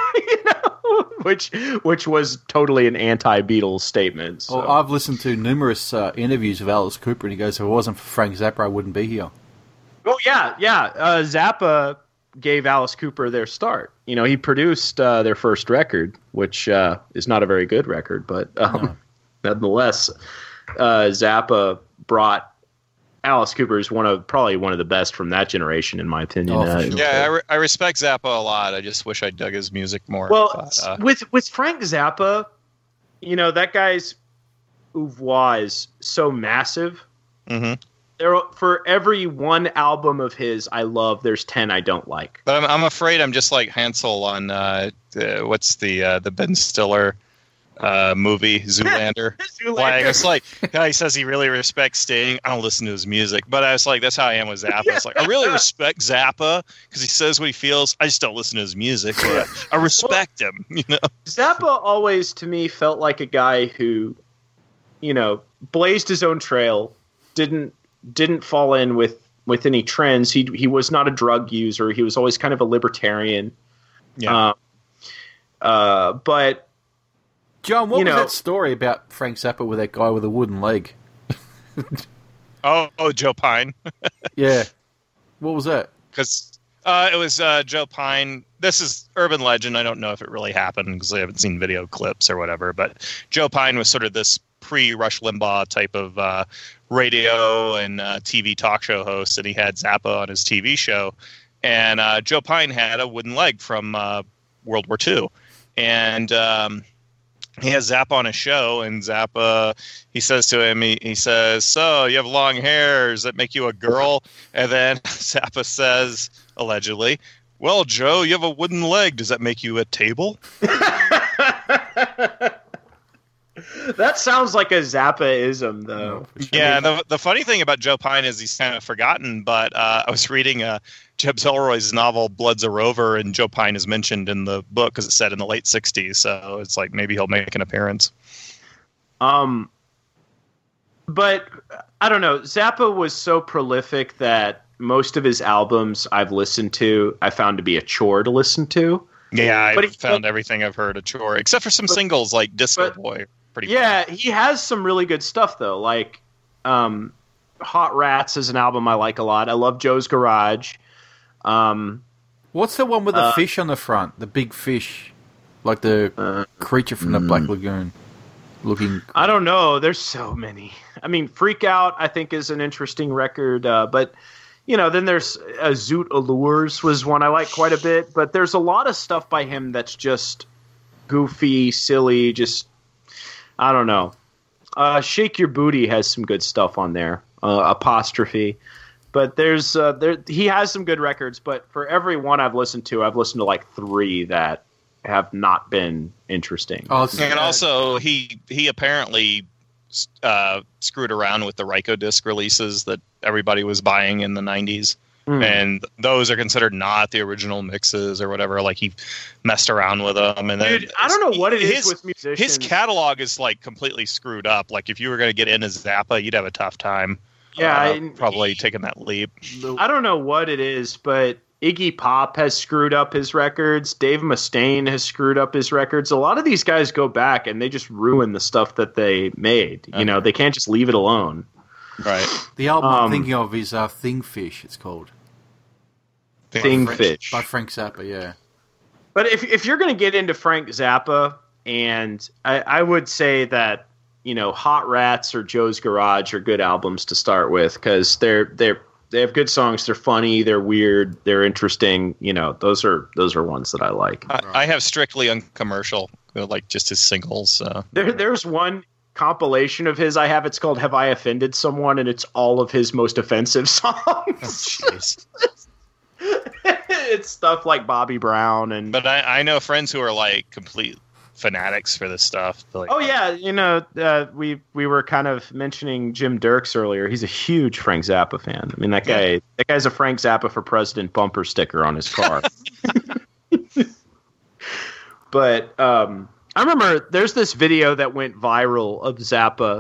which was totally an anti-Beatles statement. So. Well, I've listened to numerous interviews of Alice Cooper, and he goes, "If it wasn't for Frank Zappa, I wouldn't be here." Oh, yeah. Zappa gave Alice Cooper their start. He produced their first record, which is not a very good record, but nonetheless, Zappa brought Alice Cooper is probably one of the best from that generation, in my opinion. Sure. Yeah, I respect Zappa a lot. I just wish I dug his music more. Well, with Frank Zappa, that guy's oeuvre is so massive. Mm-hmm. For every one album of his I love, there's 10 I don't like. But I'm afraid I'm just like Hansel on what's the Ben Stiller movie Zoolander. Like, it's like, guy says he really respects Sting. I don't listen to his music, but I was like, that's how I am with Zappa. It's like, I really respect Zappa because he says what he feels. I just don't listen to his music, but I respect him. Zappa always to me felt like a guy who, blazed his own trail, didn't fall in with any trends. He was not a drug user. He was always kind of a libertarian. Yeah. But John, what was that story about Frank Zappa with that guy with a wooden leg? Oh, Joe Pine. Yeah. What was that? Because it was Joe Pine. This is urban legend. I don't know if it really happened because I haven't seen video clips or whatever. But Joe Pine was sort of this pre-Rush Limbaugh type of radio and TV talk show host, and he had Zappa on his TV show. And Joe Pine had a wooden leg from World War II. And he has Zappa on his show, and Zappa, he says to him, he says, "So, you have long hair, does that make you a girl?" And then Zappa says, allegedly, "Well, Joe, you have a wooden leg, does that make you a table?" That sounds like a Zappa-ism, though. Yeah, the funny thing about Joe Pine is he's kind of forgotten, but I was reading Jeb Zelroy's novel Blood's a Rover, and Joe Pine is mentioned in the book because it's set in the late 60s, so it's like maybe he'll make an appearance. But I don't know. Zappa was so prolific that most of his albums I've listened to, I found to be a chore to listen to. Yeah, I found everything I've heard a chore, except for some singles like Disco Boy. Pretty fun. He has some really good stuff, though. Like Hot Rats is an album I like a lot. I love Joe's Garage. What's the one with the fish on the front? The big fish. Like the creature from the Black Lagoon. Looking. I don't know. There's so many. I mean, Freak Out, I think, is an interesting record. But, then there's Zoot Allures was one I like quite a bit. But there's a lot of stuff by him that's just goofy, silly, just, I don't know. Shake Your Booty has some good stuff on there. Apostrophe. But he has some good records, but for every one I've listened to like 3 that have not been interesting. And also, he apparently screwed around with the Ryko disc releases that everybody was buying in the 90s. And those are considered not the original mixes or whatever. Like, he messed around with them. And dude, I don't know what it is with musicians. His catalog is like completely screwed up. Like, if you were going to get into Zappa, you'd have a tough time. Yeah, probably taking that leap. I don't know what it is, but Iggy Pop has screwed up his records. Dave Mustaine has screwed up his records. A lot of these guys go back and they just ruin the stuff that they made. You know, they can't just leave it alone. Right. The album I'm thinking of is Thingfish, it's called. Thingfish. By Frank Zappa, yeah. But if you're going to get into Frank Zappa, and I would say that, you know, Hot Rats or Joe's Garage are good albums to start with, because they have good songs. They're funny. They're weird. They're interesting. You know, those are ones that I like. I have Strictly Uncommercial, like just his singles. So. There's one compilation of his I have. It's called "Have I Offended Someone?" and it's all of his most offensive songs. Oh, it's stuff like Bobby Brown and. But I know friends who are like complete fanatics for this stuff. Like, oh yeah, you know, we were kind of mentioning Jim Dirks earlier. He's a huge Frank Zappa fan. I mean, that guy's a Frank Zappa for President bumper sticker on his car. But I remember there's this video that went viral of Zappa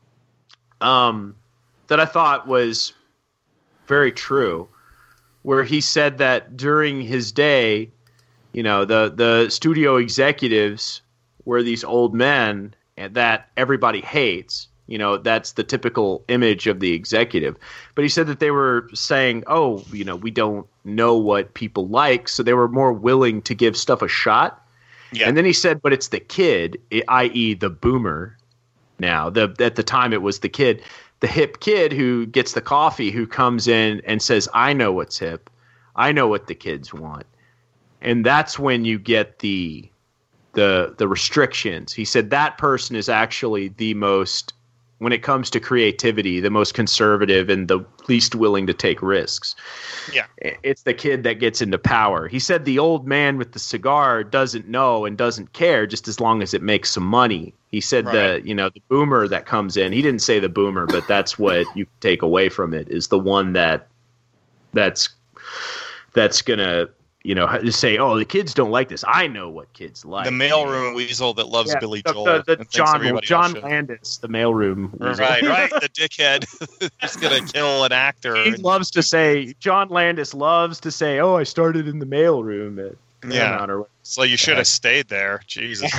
that I thought was very true, where he said that during his day, you know, the studio executives were these old men that everybody hates. You know, that's the typical image of the executive. But he said that they were saying, oh, you know, we don't know what people like, so they were more willing to give stuff a shot. Yeah. And then he said, but it's the kid, i.e. the boomer now. At the time it was the kid, the hip kid who gets the coffee, who comes in and says, I know what's hip. I know what the kids want. And that's when you get the restrictions. He said that person is actually the most, when it comes to creativity, the most conservative and the least willing to take risks. Yeah. It's the kid that gets into power. He said the old man with the cigar doesn't know and doesn't care just as long as it makes some money. He said the boomer that comes in, he didn't say the boomer, but that's what you take away from it, is the one that's going to, you know, say, oh, the kids don't like this. I know what kids like. The mailroom weasel that loves Billy Joel. The John Landis, the mailroom weasel. Right, the dickhead who's going to kill an actor. He loves to say, John Landis loves to say, oh, I started in the mailroom at Paramount. Or so you should have stayed there. Jesus.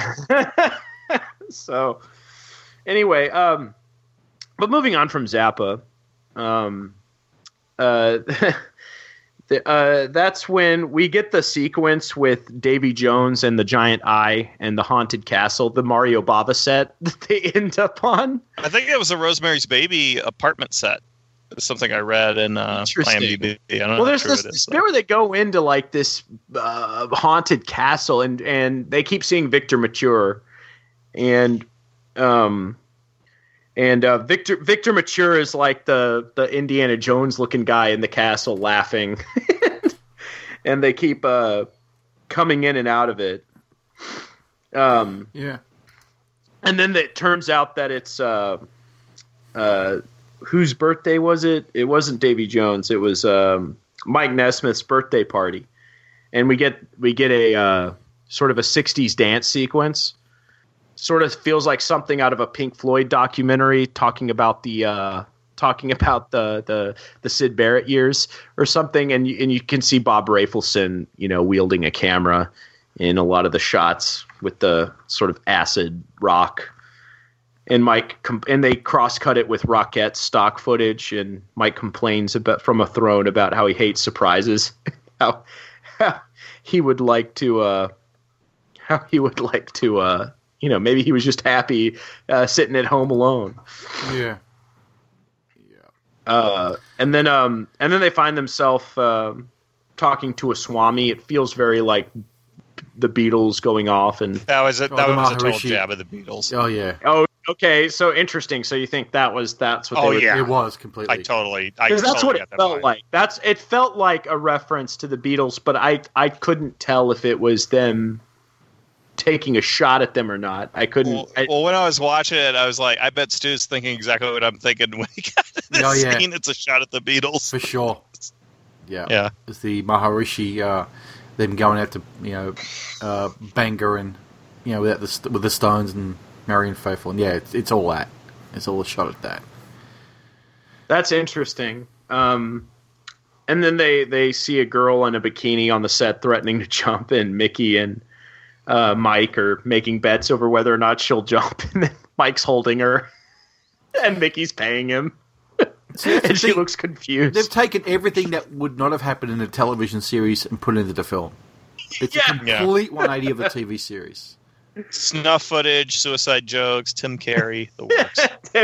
So, anyway, but moving on from Zappa, that's when we get the sequence with Davy Jones and the giant eye and the haunted castle, the Mario Bava set that they end up on. I think it was a Rosemary's Baby apartment set. It's something I read in IMDb. Well, there's this bit where they go into like this haunted castle, and they keep seeing Victor Mature, and Victor Mature is like the Indiana Jones looking guy in the castle laughing. And they keep coming in and out of it. Yeah. And then it turns out that it's whose birthday was it? It wasn't Davy Jones. It was Mike Nesmith's birthday party. And we get a sort of a 60s dance sequence. Sort of feels like something out of a Pink Floyd documentary talking about the Syd Barrett years or something, and you can see Bob Rafelson, you know, wielding a camera in a lot of the shots with the sort of acid rock. And and they cross-cut it with Rockette stock footage, and Mike complains from a throne about how he hates surprises, how he would like to you know, maybe he was just happy sitting at home alone. Yeah. And then they find themselves talking to a Swami. It feels very like the Beatles going off, and that was a total jab of the Beatles. Oh yeah. Oh, okay. So interesting. So you think that's what? It was completely. Because that's what it felt like. It felt like a reference to the Beatles, but I couldn't tell if it was them taking a shot at them or not. I couldn't. Well, when I was watching it, I was like, I bet Stu's thinking exactly what I'm thinking when he got to this scene. It's a shot at the Beatles. For sure. Yeah. It's the Maharishi, them going out to, you know, Bangor and, you know, with the Stones and Marianne Faithfull. And yeah, it's all that. It's all a shot at that. That's interesting. And And then they see a girl in a bikini on the set threatening to jump, and Mickey and Mike are making bets over whether or not she'll jump. And then Mike's holding her, and Mickey's paying him. And she looks confused. They've taken everything that would not have happened in a television series and put it into the film. It's a complete 180 of the TV series. Snuff footage, suicide jokes, Tim Carey, the works.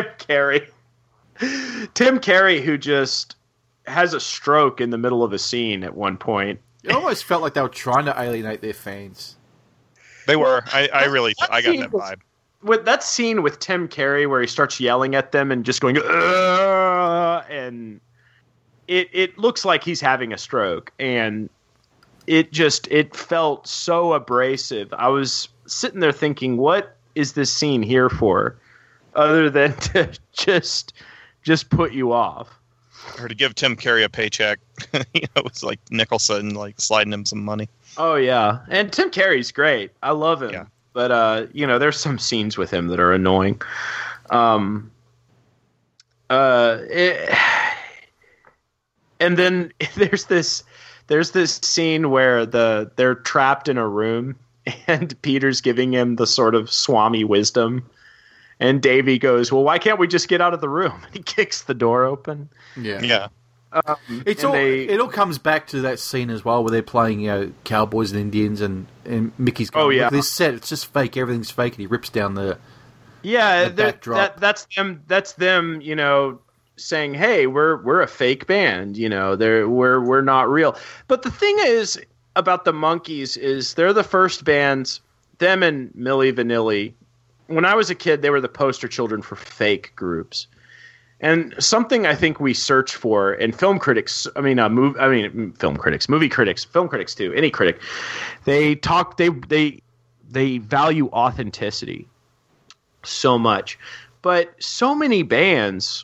Tim Carey, who just has a stroke in the middle of a scene at one point. It almost felt like they were trying to alienate their fans. They were. I got that vibe. With that scene with Tim Carey where he starts yelling at them and just going, and it looks like he's having a stroke, and it felt so abrasive. I was sitting there thinking, what is this scene here for, other than to just put you off, or to give Tim Carey a paycheck? It was like Nicholson, like sliding him some money. Oh yeah, and Tim Carey's great. I love him. Yeah. But, there's some scenes with him that are annoying. And then there's this scene where they're trapped in a room, and Peter's giving him the sort of Swami wisdom. And Davey goes, well, why can't we just get out of the room? And he kicks the door open. Yeah. Yeah. It all comes back to that scene as well where they're playing cowboys and Indians, and Mickey's going, look at this set, it's just fake, everything's fake, and he rips down the backdrop. That's them, saying, hey, we're a fake band, we're not real. But the thing is about the Monkees is they're the first bands, them and Milli Vanilli. When I was a kid, they were the poster children for fake groups. And something I think we search for, and film critics too, any critic, they value authenticity so much. But so many bands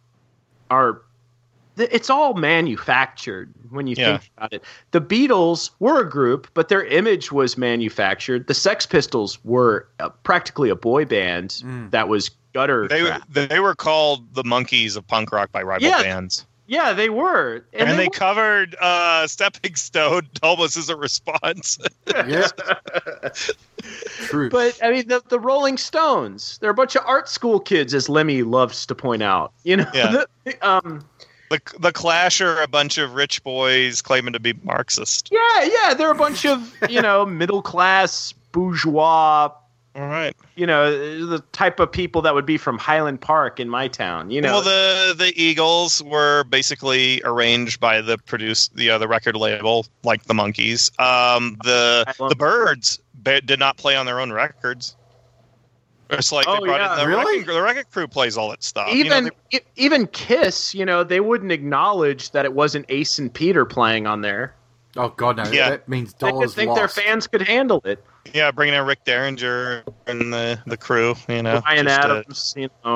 it's all manufactured when you think about it. The Beatles were a group, but their image was manufactured. The Sex Pistols were practically a boy band that was gutter. They were called the Monkees of punk rock by rival bands. Yeah, they were. And they covered Stepping Stone almost as a response. Yeah. True. But, I mean, the Rolling Stones, they're a bunch of art school kids, as Lemmy loves to point out. Yeah. The Clash are a bunch of rich boys claiming to be Marxist. Yeah, they're a bunch of, middle class, bourgeois. All right. The type of people that would be from Highland Park in my town. Well, the Eagles were basically arranged by the record label, like the Monkees. The Byrds did not play on their own records. It's like they brought in the record crew plays all that stuff. Even Kiss, they wouldn't acknowledge that it wasn't Ace and Peter playing on there. Oh God, no! Yeah. That means dollars They think lost. their fans could handle it. Yeah, bringing in Rick Derringer and the crew. Ryan Adams.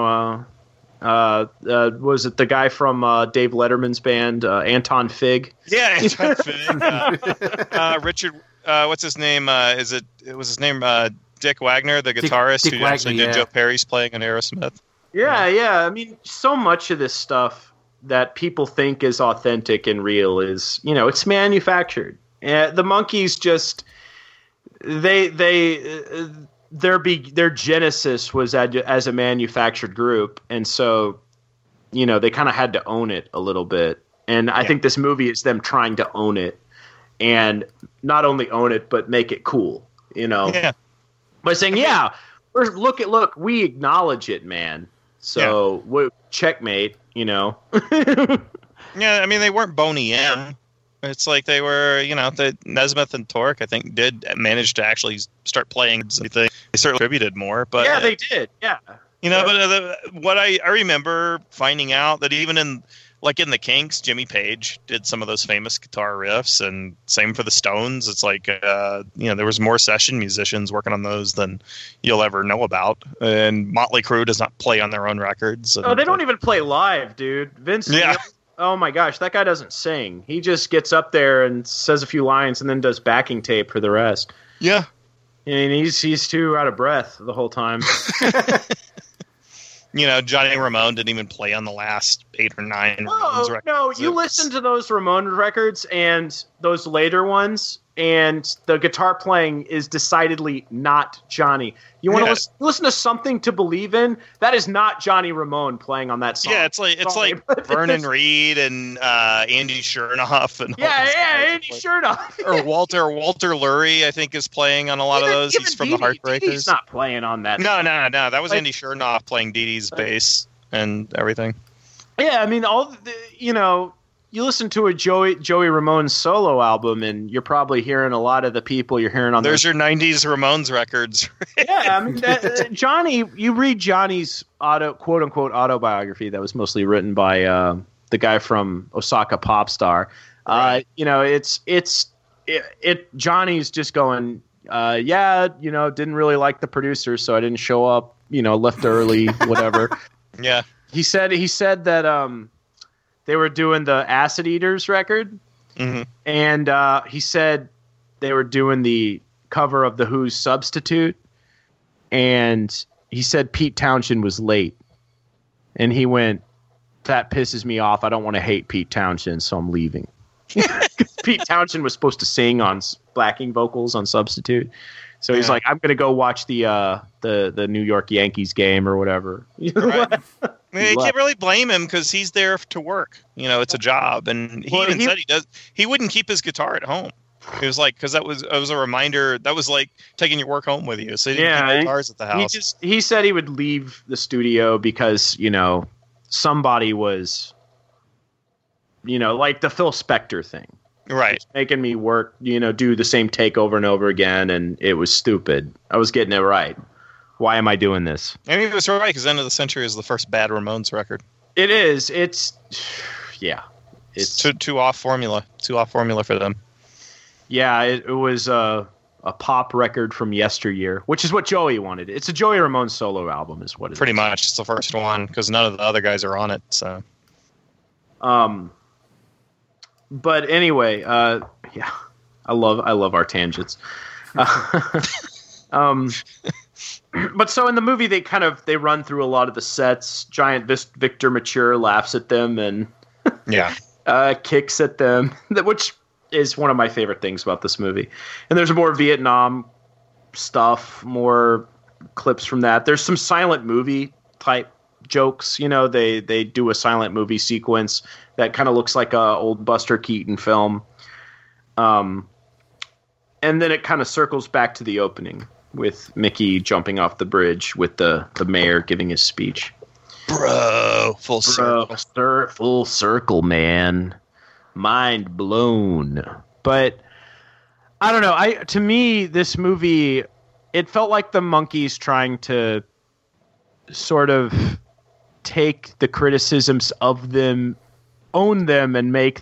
Was it the guy from Dave Letterman's band, Anton Fig? Yeah, Anton Fig. Richard, what's his name? Was his name Dick Wagner, the guitarist Dick who Wagner, actually did Joe Perry's playing on Aerosmith? Yeah. I mean, so much of this stuff that people think is authentic and real is, it's manufactured. The Monkees just their genesis was as a manufactured group, and so they kind of had to own it a little bit. And I think this movie is them trying to own it, and not only own it but make it cool. By saying, look, we acknowledge it, man. So checkmate. Yeah, I mean, they weren't Boney M. It's like they were, the Nesmith and Torque, I think, did manage to actually start playing. They certainly contributed more, but yeah, they did. Yeah, but what I remember finding out that even in the Kinks, Jimmy Page did some of those famous guitar riffs, and same for the Stones. It's like there was more session musicians working on those than you'll ever know about. And Motley Crue does not play on their own records. Oh, they don't even play live, dude. Vince. Yeah. Oh my gosh, that guy doesn't sing. He just gets up there and says a few lines and then does backing tape for the rest. Yeah. And he's too out of breath the whole time. Johnny Ramone didn't even play on the last 8 or 9 Ramones records. No, you listen to those Ramones records and those later ones, and the guitar playing is decidedly not Johnny. You want to listen to Something to Believe In? That is not Johnny Ramone playing on that song. Yeah, it's like Vernon Reid and Andy Chernoff and Andy Chernoff. Or Walter Lurie, I think, is playing on a lot of those. He's from the Heartbreakers. He's not playing on that. No. That was Andy Chernoff playing Dee Dee's bass and everything. Yeah, I mean, you listen to a Joey Ramone solo album, and you're probably hearing a lot of the people you're hearing on. There's your '90s Ramones records. Yeah, I mean, Johnny. You read Johnny's quote unquote autobiography that was mostly written by the guy from Osaka Popstar. Right. Johnny's just going, didn't really like the producers, so I didn't show up. Left early, whatever. Yeah. He said that they were doing the Acid Eaters record, and he said they were doing the cover of The Who's Substitute, and he said Pete Townshend was late, and he went, that pisses me off. I don't want to hate Pete Townshend, so I'm leaving. Pete Townshend was supposed to sing on backing vocals on Substitute. So he's like, I'm going to go watch the New York Yankees game or whatever. Right. I mean, you can't really blame him because he's there to work. It's a job, and he said he wouldn't keep his guitar at home. It was like, because that was a reminder. That was like taking your work home with you. So he didn't keep guitars at the house. He said he would leave the studio because somebody was, like the Phil Spector thing. Right. Making me work, do the same take over and over again, and it was stupid. I was getting it right. Why am I doing this? And he was right, because End of the Century is the first bad Ramones record. It is. It's too off formula. Too off formula for them. Yeah, it was a pop record from yesteryear, which is what Joey wanted. It's a Joey Ramone solo album, is what it is. Pretty much. It's the first one, because none of the other guys are on it, so... But anyway, I love our tangents. But so in the movie, they run through a lot of the sets. Giant Victor Mature laughs at them and kicks at them, which is one of my favorite things about this movie. And there's more Vietnam stuff, more clips from that. There's some silent movie type jokes. They do a silent movie sequence that kind of looks like a old Buster Keaton film. And then it kind of circles back to the opening with Mickey jumping off the bridge with the mayor giving his speech. Full circle, man. Mind blown. But I don't know. To me, this movie, it felt like the Monkees trying to sort of take the criticisms of them, own them, and make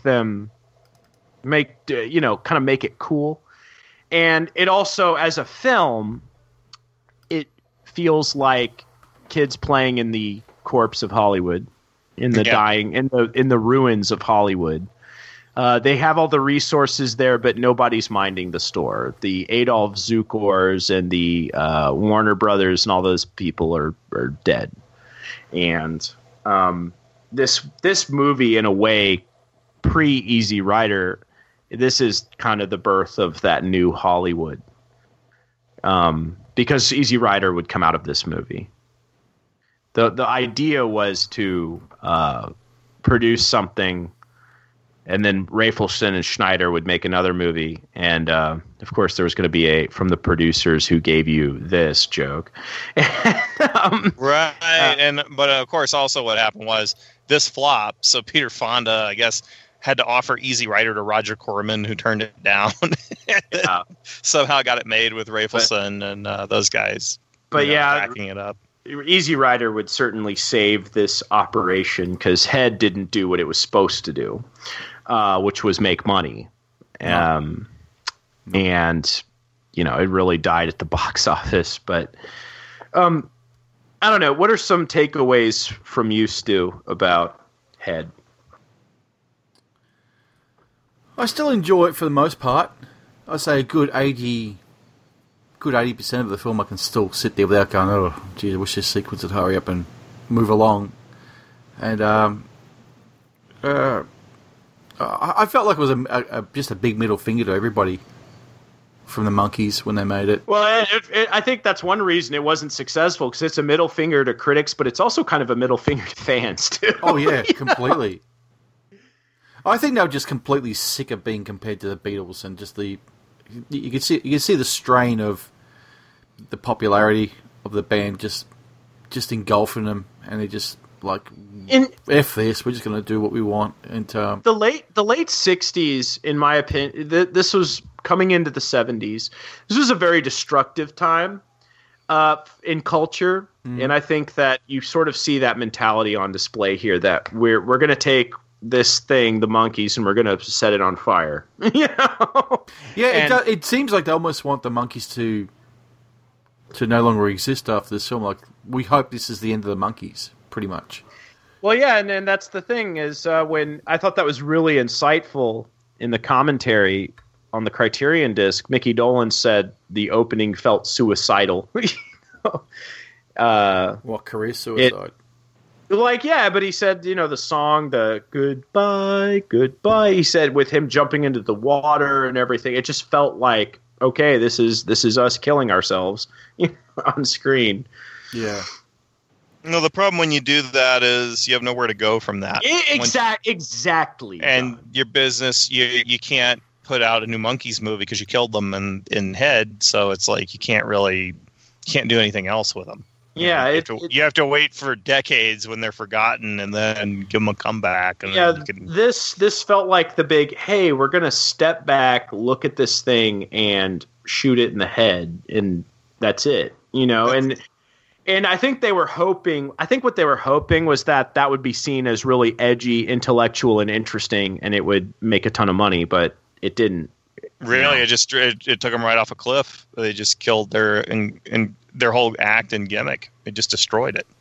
it cool. And it also, as a film, it feels like kids playing in the corpse of Hollywood, in the dying, in the ruins of Hollywood. They have all the resources there, but nobody's minding the store. The Adolf Zukors and the Warner Brothers and all those people are dead. And this movie, in a way, pre-Easy Rider, this is kind of the birth of that new Hollywood. Because Easy Rider would come out of this movie. The idea was to produce something, and then Rafelson and Schneider would make another movie. And, of course, there was going to be from the producers who gave you this joke. Right. But, of course, also what happened was this flop. So Peter Fonda, I guess, had to offer Easy Rider to Roger Corman, who turned it down. Somehow got it made with Rafelson and those guys. But backing it up. Easy Rider would certainly save this operation because Head didn't do what it was supposed to do, which was make money. And, it really died at the box office. But I don't know. What are some takeaways from you, Stu, about Head? I still enjoy it for the most part. I'd say a good 80% of the film I can still sit there without going, oh, geez, I wish this sequence would hurry up and move along. And I felt like it was just a big middle finger to everybody from the Monkees when they made it. Well, I think that's one reason it wasn't successful, because it's a middle finger to critics, but it's also kind of a middle finger to fans, too. Oh, yeah, completely. I think they were just completely sick of being compared to the Beatles, and just you could see the strain of the popularity of the band just engulfing them, and they just like, F this, we're just going to do what we want. And the late 60s, in my opinion, this was coming into the 70s. This was a very destructive time in culture, and I think that you sort of see that mentality on display here, that we're going to take this thing, the Monkees, and we're going to set it on fire. You know? Yeah, it seems like they almost want the Monkees to no longer exist after this film. Like, we hope this is the end of the Monkees, pretty much. Well, yeah, and then that's the thing is when I thought that was really insightful in the commentary on the Criterion disc, Mickey Dolenz said the opening felt suicidal. What, career suicide? But he said, the song, the goodbye, goodbye, he said with him jumping into the water and everything, it just felt like, okay, this is us killing ourselves on screen. Yeah. No, the problem when you do that is you have nowhere to go from that. Exactly. And John. Your business, you can't put out a new Monkees movie because you killed them in head, so it's like you can't do anything else with them. Yeah, you have to wait for decades when they're forgotten, and then give them a comeback. And this felt like the big, hey, we're gonna step back, look at this thing, and shoot it in the head, and that's it. And I think they were hoping. I think what they were hoping was that would be seen as really edgy, intellectual, and interesting, and it would make a ton of money, but it didn't. Really, it took them right off a cliff. They just killed their whole act and gimmick. It just destroyed it.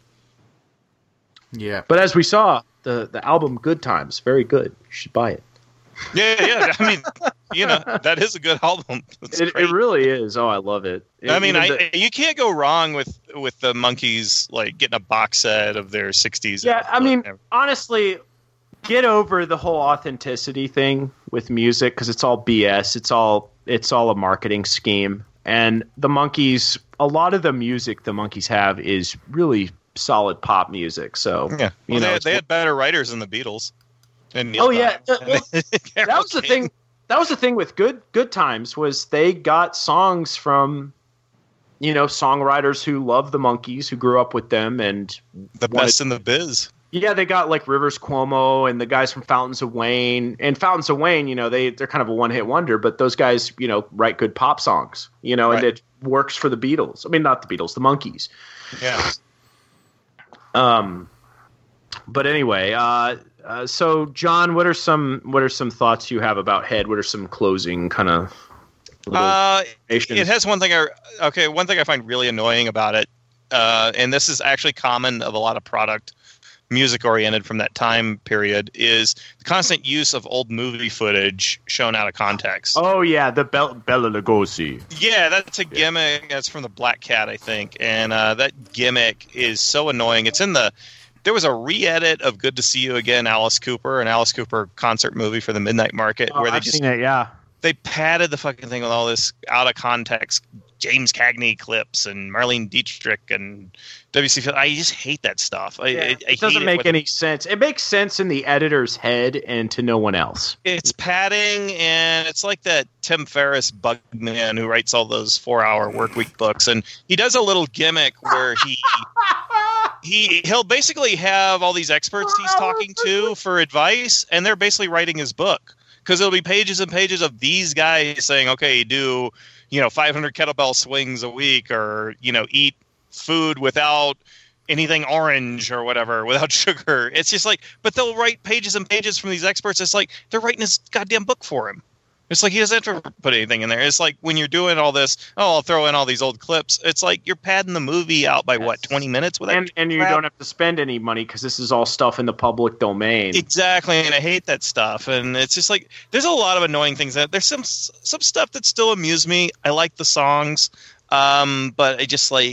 Yeah. But as we saw, the album Good Times, very good. You should buy it. Yeah. I mean, that is a good album. It really is. Oh, I love it. You can't go wrong with the Monkees, like getting a box set of their 60s. Yeah, I mean, honestly, get over the whole authenticity thing with music, because it's all BS. It's all a marketing scheme. And the Monkees, a lot of the music the Monkees have is really solid pop music. So yeah, they had better writers than the Beatles. Oh yeah, that was the thing. That was the thing with Good Times, was they got songs from songwriters who love the Monkees, who grew up with them, and the best in the biz. Yeah, they got like Rivers Cuomo and the guys from Fountains of Wayne. And Fountains of Wayne, they're kind of a one-hit wonder, but those guys, write good pop songs, right. And it works for the Beatles. I mean, not the Beatles, the Monkees. Yeah. But anyway, so John, what are some thoughts you have about Head? What are some closing kind of? It has one thing. One thing I find really annoying about it, and this is actually common of a lot of product music oriented from that time period, is the constant use of old movie footage shown out of context. Oh yeah, the Bela Lugosi. Yeah, that's a gimmick. That's from the Black Cat, I think, and that gimmick is so annoying. There was a re-edit of Good to See You Again, Alice Cooper, an Alice Cooper concert movie for the Midnight Market, where I've seen it, yeah. They padded the fucking thing with all this out of context James Cagney clips and Marlene Dietrich and W.C. Fields. I just hate that stuff. It doesn't make any sense. It makes sense in the editor's head and to no one else. It's padding, and it's like that Tim Ferriss bug man who writes all those 4-hour workweek books, and he does a little gimmick where he'll basically have all these experts he's talking to for advice, and they're basically writing his book. Because it'll be pages and pages of these guys saying, okay, do 500 kettlebell swings a week, or eat food without anything orange or whatever, without sugar. It's just like, but they'll write pages and pages from these experts. It's like they're writing his goddamn book for him. It's like he doesn't have to put anything in there. It's like when you're doing all this, I'll throw in all these old clips. It's like you're padding the movie out by 20 minutes with that. And you don't have to spend any money because this is all stuff in the public domain. Exactly, and I hate that stuff. And it's just like there's a lot of annoying things. There's some stuff that still amuse me. I like the songs, but I just like,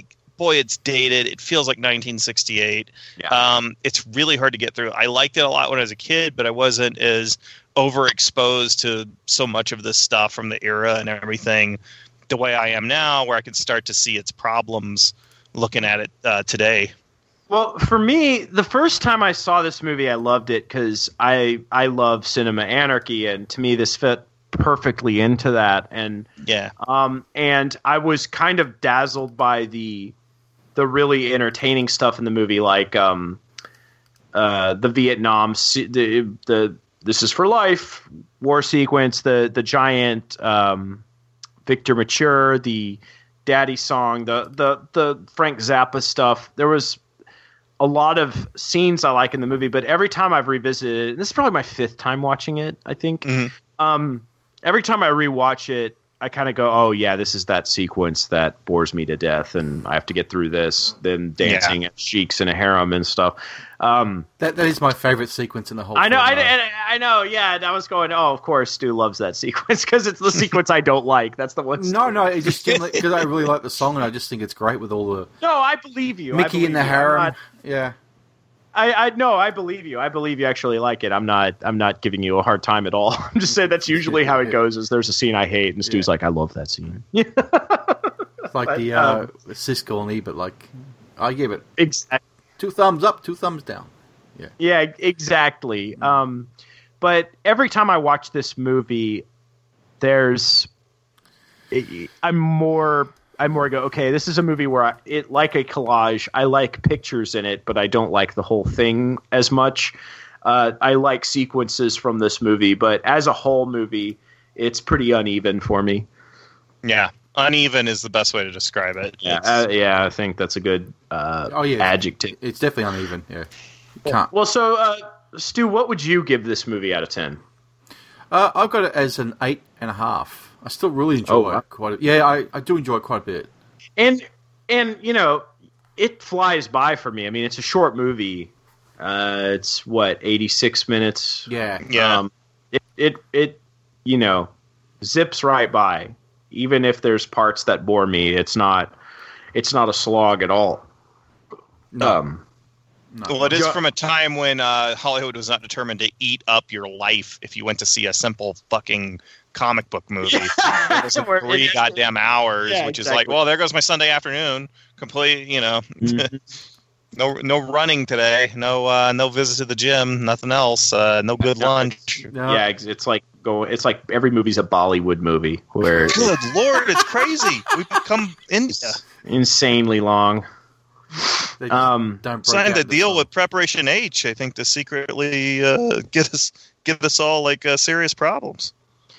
boy, it's dated. It feels like 1968. Yeah. It's really hard to get through. I liked it a lot when I was a kid, but I wasn't as overexposed to so much of this stuff from the era and everything the way I am now, where I can start to see its problems looking at it today. Well, for me, the first time I saw this movie, I loved it because I love cinema anarchy, and to me, this fit perfectly into that. And and I was kind of dazzled by the really entertaining stuff in the movie, like the Vietnam, the This Is for Life war sequence, the giant Victor Mature, the Daddy song, the Frank Zappa stuff. There was a lot of scenes I like in the movie, but every time I've revisited it, this is probably my 5th time watching it, I think. Mm-hmm. Every time I rewatch it, I kind of go, oh yeah, this is that sequence that bores me to death, and I have to get through this. Then dancing at sheiks in a harem and stuff. That is my favorite sequence in the whole. I know, film, I know. Yeah, and I was going, oh, of course, Stu loves that sequence because it's the sequence I don't like. That's the one. No, it's just because I really like the song and I just think it's great with all the. No, I believe you. Mickey in the harem. Yeah. I believe you. I believe you actually like it. I'm not giving you a hard time at all. I'm just saying that's usually how it goes. Is there's a scene I hate, and Stu's like, I love that scene. Yeah. It's like the Siskel and Ebert. Like, I give it exactly 2 thumbs up, 2 thumbs down. Yeah, exactly. But every time I watch this movie, I'm more go, okay, this is a movie where it like a collage. I like pictures in it, but I don't like the whole thing as much. I like sequences from this movie, but as a whole movie, it's pretty uneven for me. Yeah, uneven is the best way to describe it. I think that's a good adjective. It's definitely uneven, yeah. You can't. Well, so, Stu, what would you give this movie out of 10? I've got it as an 8.5. I still really enjoy it quite a bit. Yeah, I do enjoy it quite a bit. And you know, it flies by for me. I mean, it's a short movie. It's 86 minutes. Yeah. It you know, zips right by. Even if there's parts that bore me, it's not a slog at all. No. Well, it is from a time when Hollywood was not determined to eat up your life if you went to see a simple fucking comic book movie. It was 3 goddamn hours, which is like, well, there goes my Sunday afternoon. Complete, you know, no running today, no visit to the gym, nothing else, no good lunch. No. Yeah, it's like every movie's a Bollywood movie where good lord, it's crazy. We've become insanely long. Signed a deal with Preparation H, I think, to secretly get us all like serious problems.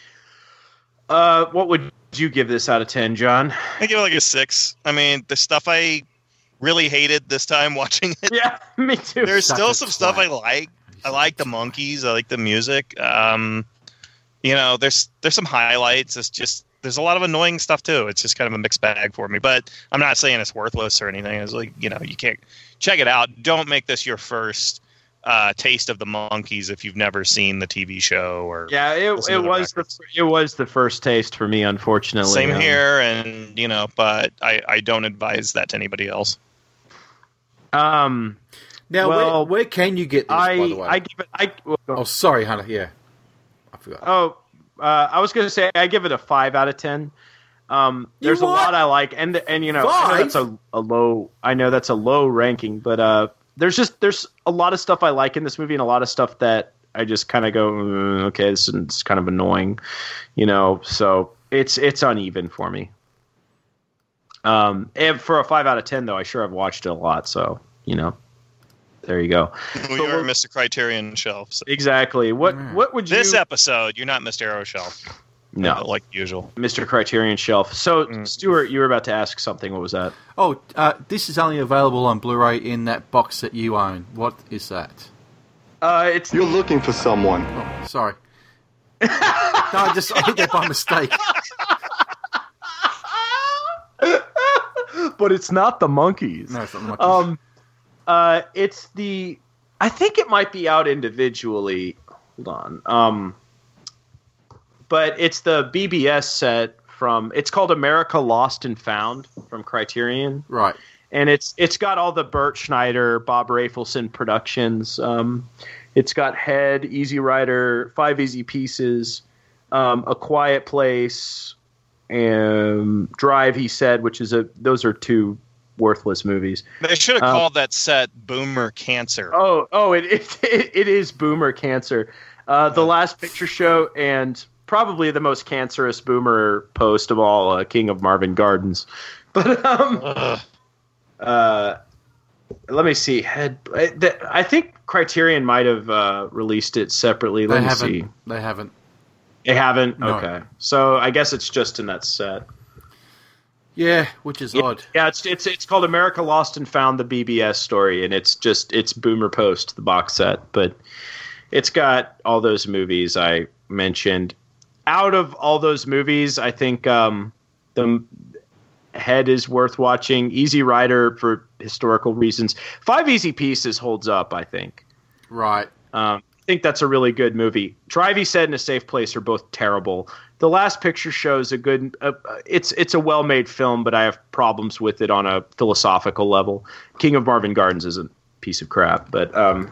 What would you give this out of 10, John? I give it like a 6. I mean, the stuff I really hated this time watching it. Yeah, me too. There's still some stuff I like. I like the monkeys. I like the music. You know, there's some highlights. It's just there's a lot of annoying stuff too. It's just kind of a mixed bag for me. But I'm not saying it's worthless or anything. It's like, you know, you can't check it out. Don't make this your first taste of the monkeys if you've never seen the TV show. Or it was the first taste for me, unfortunately. Same here, and you know, but I don't advise that to anybody else. Now, where can you get this? By the way, sorry, Hunter. Yeah, I forgot. I was going to say I give it a 5 out of 10. There's a lot I like, and you know, I know that's a low. I know that's a low ranking, but there's a lot of stuff I like in this movie, and a lot of stuff that I just kind of go, okay, this is kind of annoying, you know. So it's uneven for me. And for a 5 out of 10, though, I sure have watched it a lot, so you know. There you go. Well, you're Mr. Criterion Shelf. So. Exactly. What would you... This episode, you're not Mr. Arrow Shelf. No. Like usual. Mr. Criterion Shelf. So, Stuart, you were about to ask something. What was that? Oh, this is only available on Blu-ray in that box that you own. What is that? You're looking for someone. Oh, sorry. No, I hit that by mistake. But it's not the monkeys. No, it's not the monkeys. It's the... I think it might be out individually. Hold on. But it's the BBS set from... It's called America Lost and Found from Criterion. Right. and it's got all the Bert Schneider, Bob Rafelson productions. It's got Head, Easy Rider, 5 Easy Pieces, A Quiet Place, and Drive. He said, those are 2 worthless movies. They should have called that set Boomer Cancer. It is Boomer Cancer. The Last Picture Show, and probably the most cancerous Boomer post of all, King of Marvin Gardens. But let me see. I think Criterion might have released it separately. Let me see. They haven't. They haven't? No. Okay. So I guess it's just in that set. Yeah, which is odd. Yeah, it's called America Lost and Found, the BBS story, and it's Boomer Post, the box set. But it's got all those movies I mentioned. Out of all those movies, I think the Head is worth watching. Easy Rider, for historical reasons. 5 Easy Pieces holds up, I think. Right. I think that's a really good movie. Drive, He Said, and A Safe Place are both terrible. The Last Picture Show is a good. It's a well-made film, but I have problems with it on a philosophical level. King of Marvin Gardens is a piece of crap, but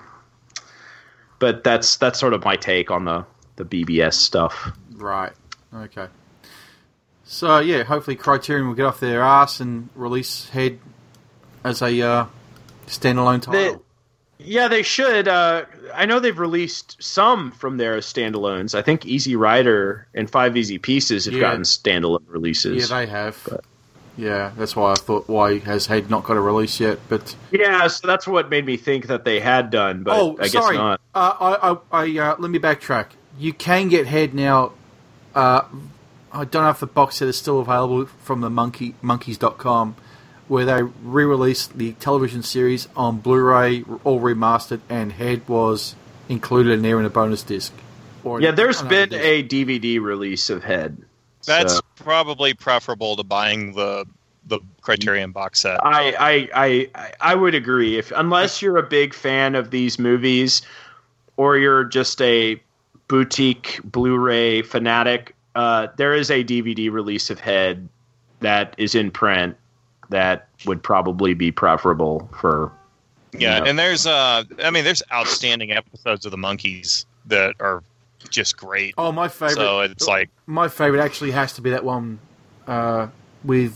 that's sort of my take on the BBS stuff. Right. Okay. So yeah, hopefully Criterion will get off their ass and release Head as a standalone title. They should. I know they've released some from their standalones. I think Easy Rider and 5 Easy Pieces have gotten standalone releases. Yeah, they have. But. Yeah, that's why I thought, why has Head not got a release yet? But yeah, so that's what made me think that they had done, but I guess not. Let me backtrack. You can get Head now. I don't know if the box set is still available from the monkeys.com, where they re-released the television series on Blu-ray, all remastered, and Head was included in there in a bonus disc. There's been a DVD release of Head. That's probably preferable to buying the Criterion box set. I would agree. Unless you're a big fan of these movies, or you're just a boutique Blu-ray fanatic, there is a DVD release of Head that is in print that would probably be preferable for. Yeah, and there's outstanding episodes of the Monkeys that are just great. Oh, my favorite. So it's like my favorite actually has to be that one with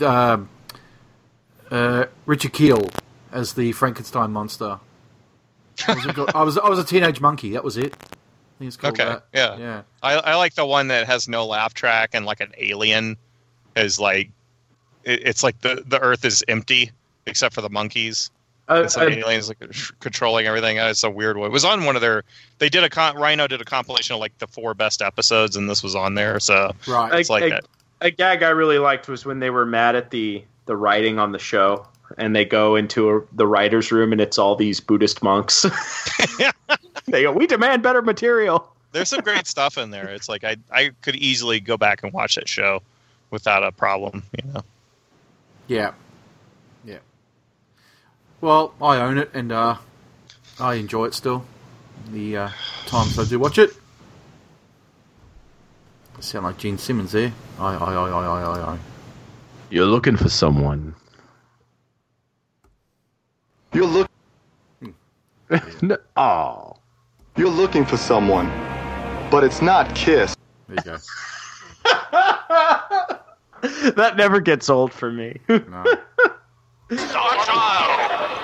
Richard Kiel as the Frankenstein monster. I was a teenage monkey. That was it. I think it's called that. Yeah. I like the one that has no laugh track and like an alien is like it's like the Earth is empty except for the monkeys. It's like aliens like controlling everything. It's a weird one. It was on one of their. They did Rhino did a compilation of like the 4 best episodes, and this was on there. So right, it's like that. A gag I really liked was when they were mad at the writing on the show, and they go into the writer's room, and it's all these Buddhist monks. They go, "We demand better material." There's some great stuff in there. It's like I could easily go back and watch that show without a problem. Yeah. Well, I own it, and I enjoy it still. The times I do watch it. I sound like Gene Simmons there. I. You're looking for someone. You're looking. Oh. You're looking for someone, but it's not Kiss. There you go. That never gets old for me. No. Star Child!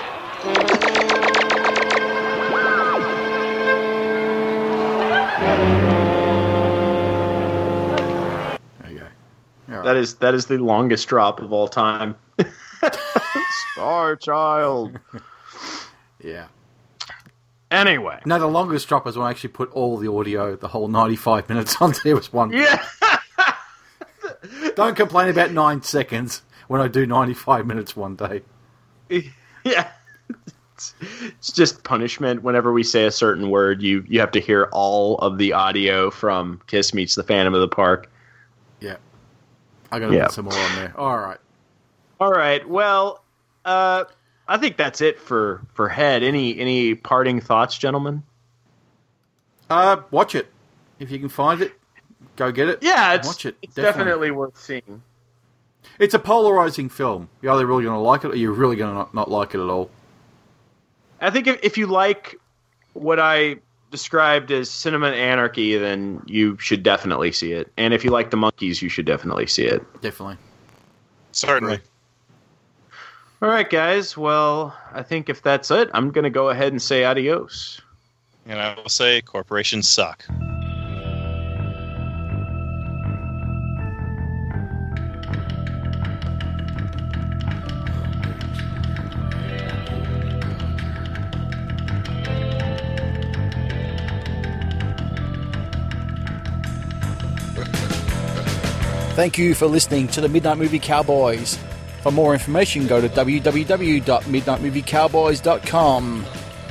There you go. Right. That is the longest drop of all time. Star Child. Yeah. Anyway. No, the longest drop is when I actually put all the audio, the whole 95 minutes on there was one. Yeah. Don't complain about 9 seconds when I do 95 minutes one day. Yeah. It's just punishment. Whenever we say a certain word, you have to hear all of the audio from Kiss Meets the Phantom of the Park. Yeah. I got to put some more on there. All right. Well, I think that's it for Head. Any parting thoughts, gentlemen? Watch it. If you can find it, go get it. Yeah, watch it. It's definitely worth seeing. It's a polarizing film. You're either really going to like it or you're really going to not like it at all. I think if you like what I described as cinema anarchy, then you should definitely see it. And if you like the Monkees, you should definitely see it. Definitely. Certainly. All right, guys. Well, I think if that's it, I'm going to go ahead and say adios. And I will say corporations suck. Thank you for listening to the Midnight Movie Cowboys. For more information, go to www.midnightmoviecowboys.com.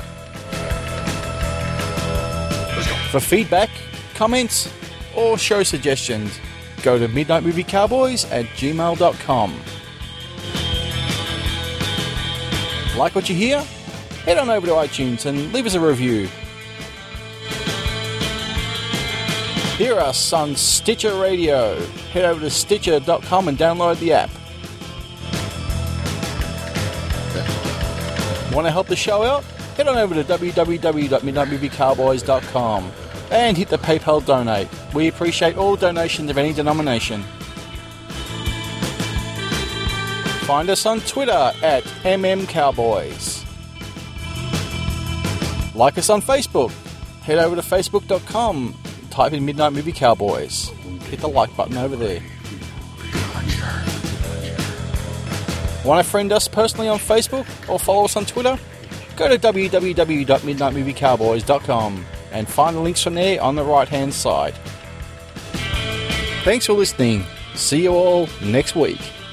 For feedback, comments, or show suggestions, go to midnightmoviecowboys@gmail.com. Like what you hear? Head on over to iTunes and leave us a review. Hear us on Stitcher Radio. Head over to Stitcher.com and download the app. Want to help the show out? Head on over to www.midnightmoviecowboys.com and hit the PayPal donate. We appreciate all donations of any denomination. Find us on Twitter at MMCowboys. Like us on Facebook. Head over to Facebook.com. Type in Midnight Movie Cowboys. Hit the like button over there. Want to friend us personally on Facebook or follow us on Twitter? Go to www.midnightmoviecowboys.com and find the links from there on the right hand side. Thanks for listening. See you all next week.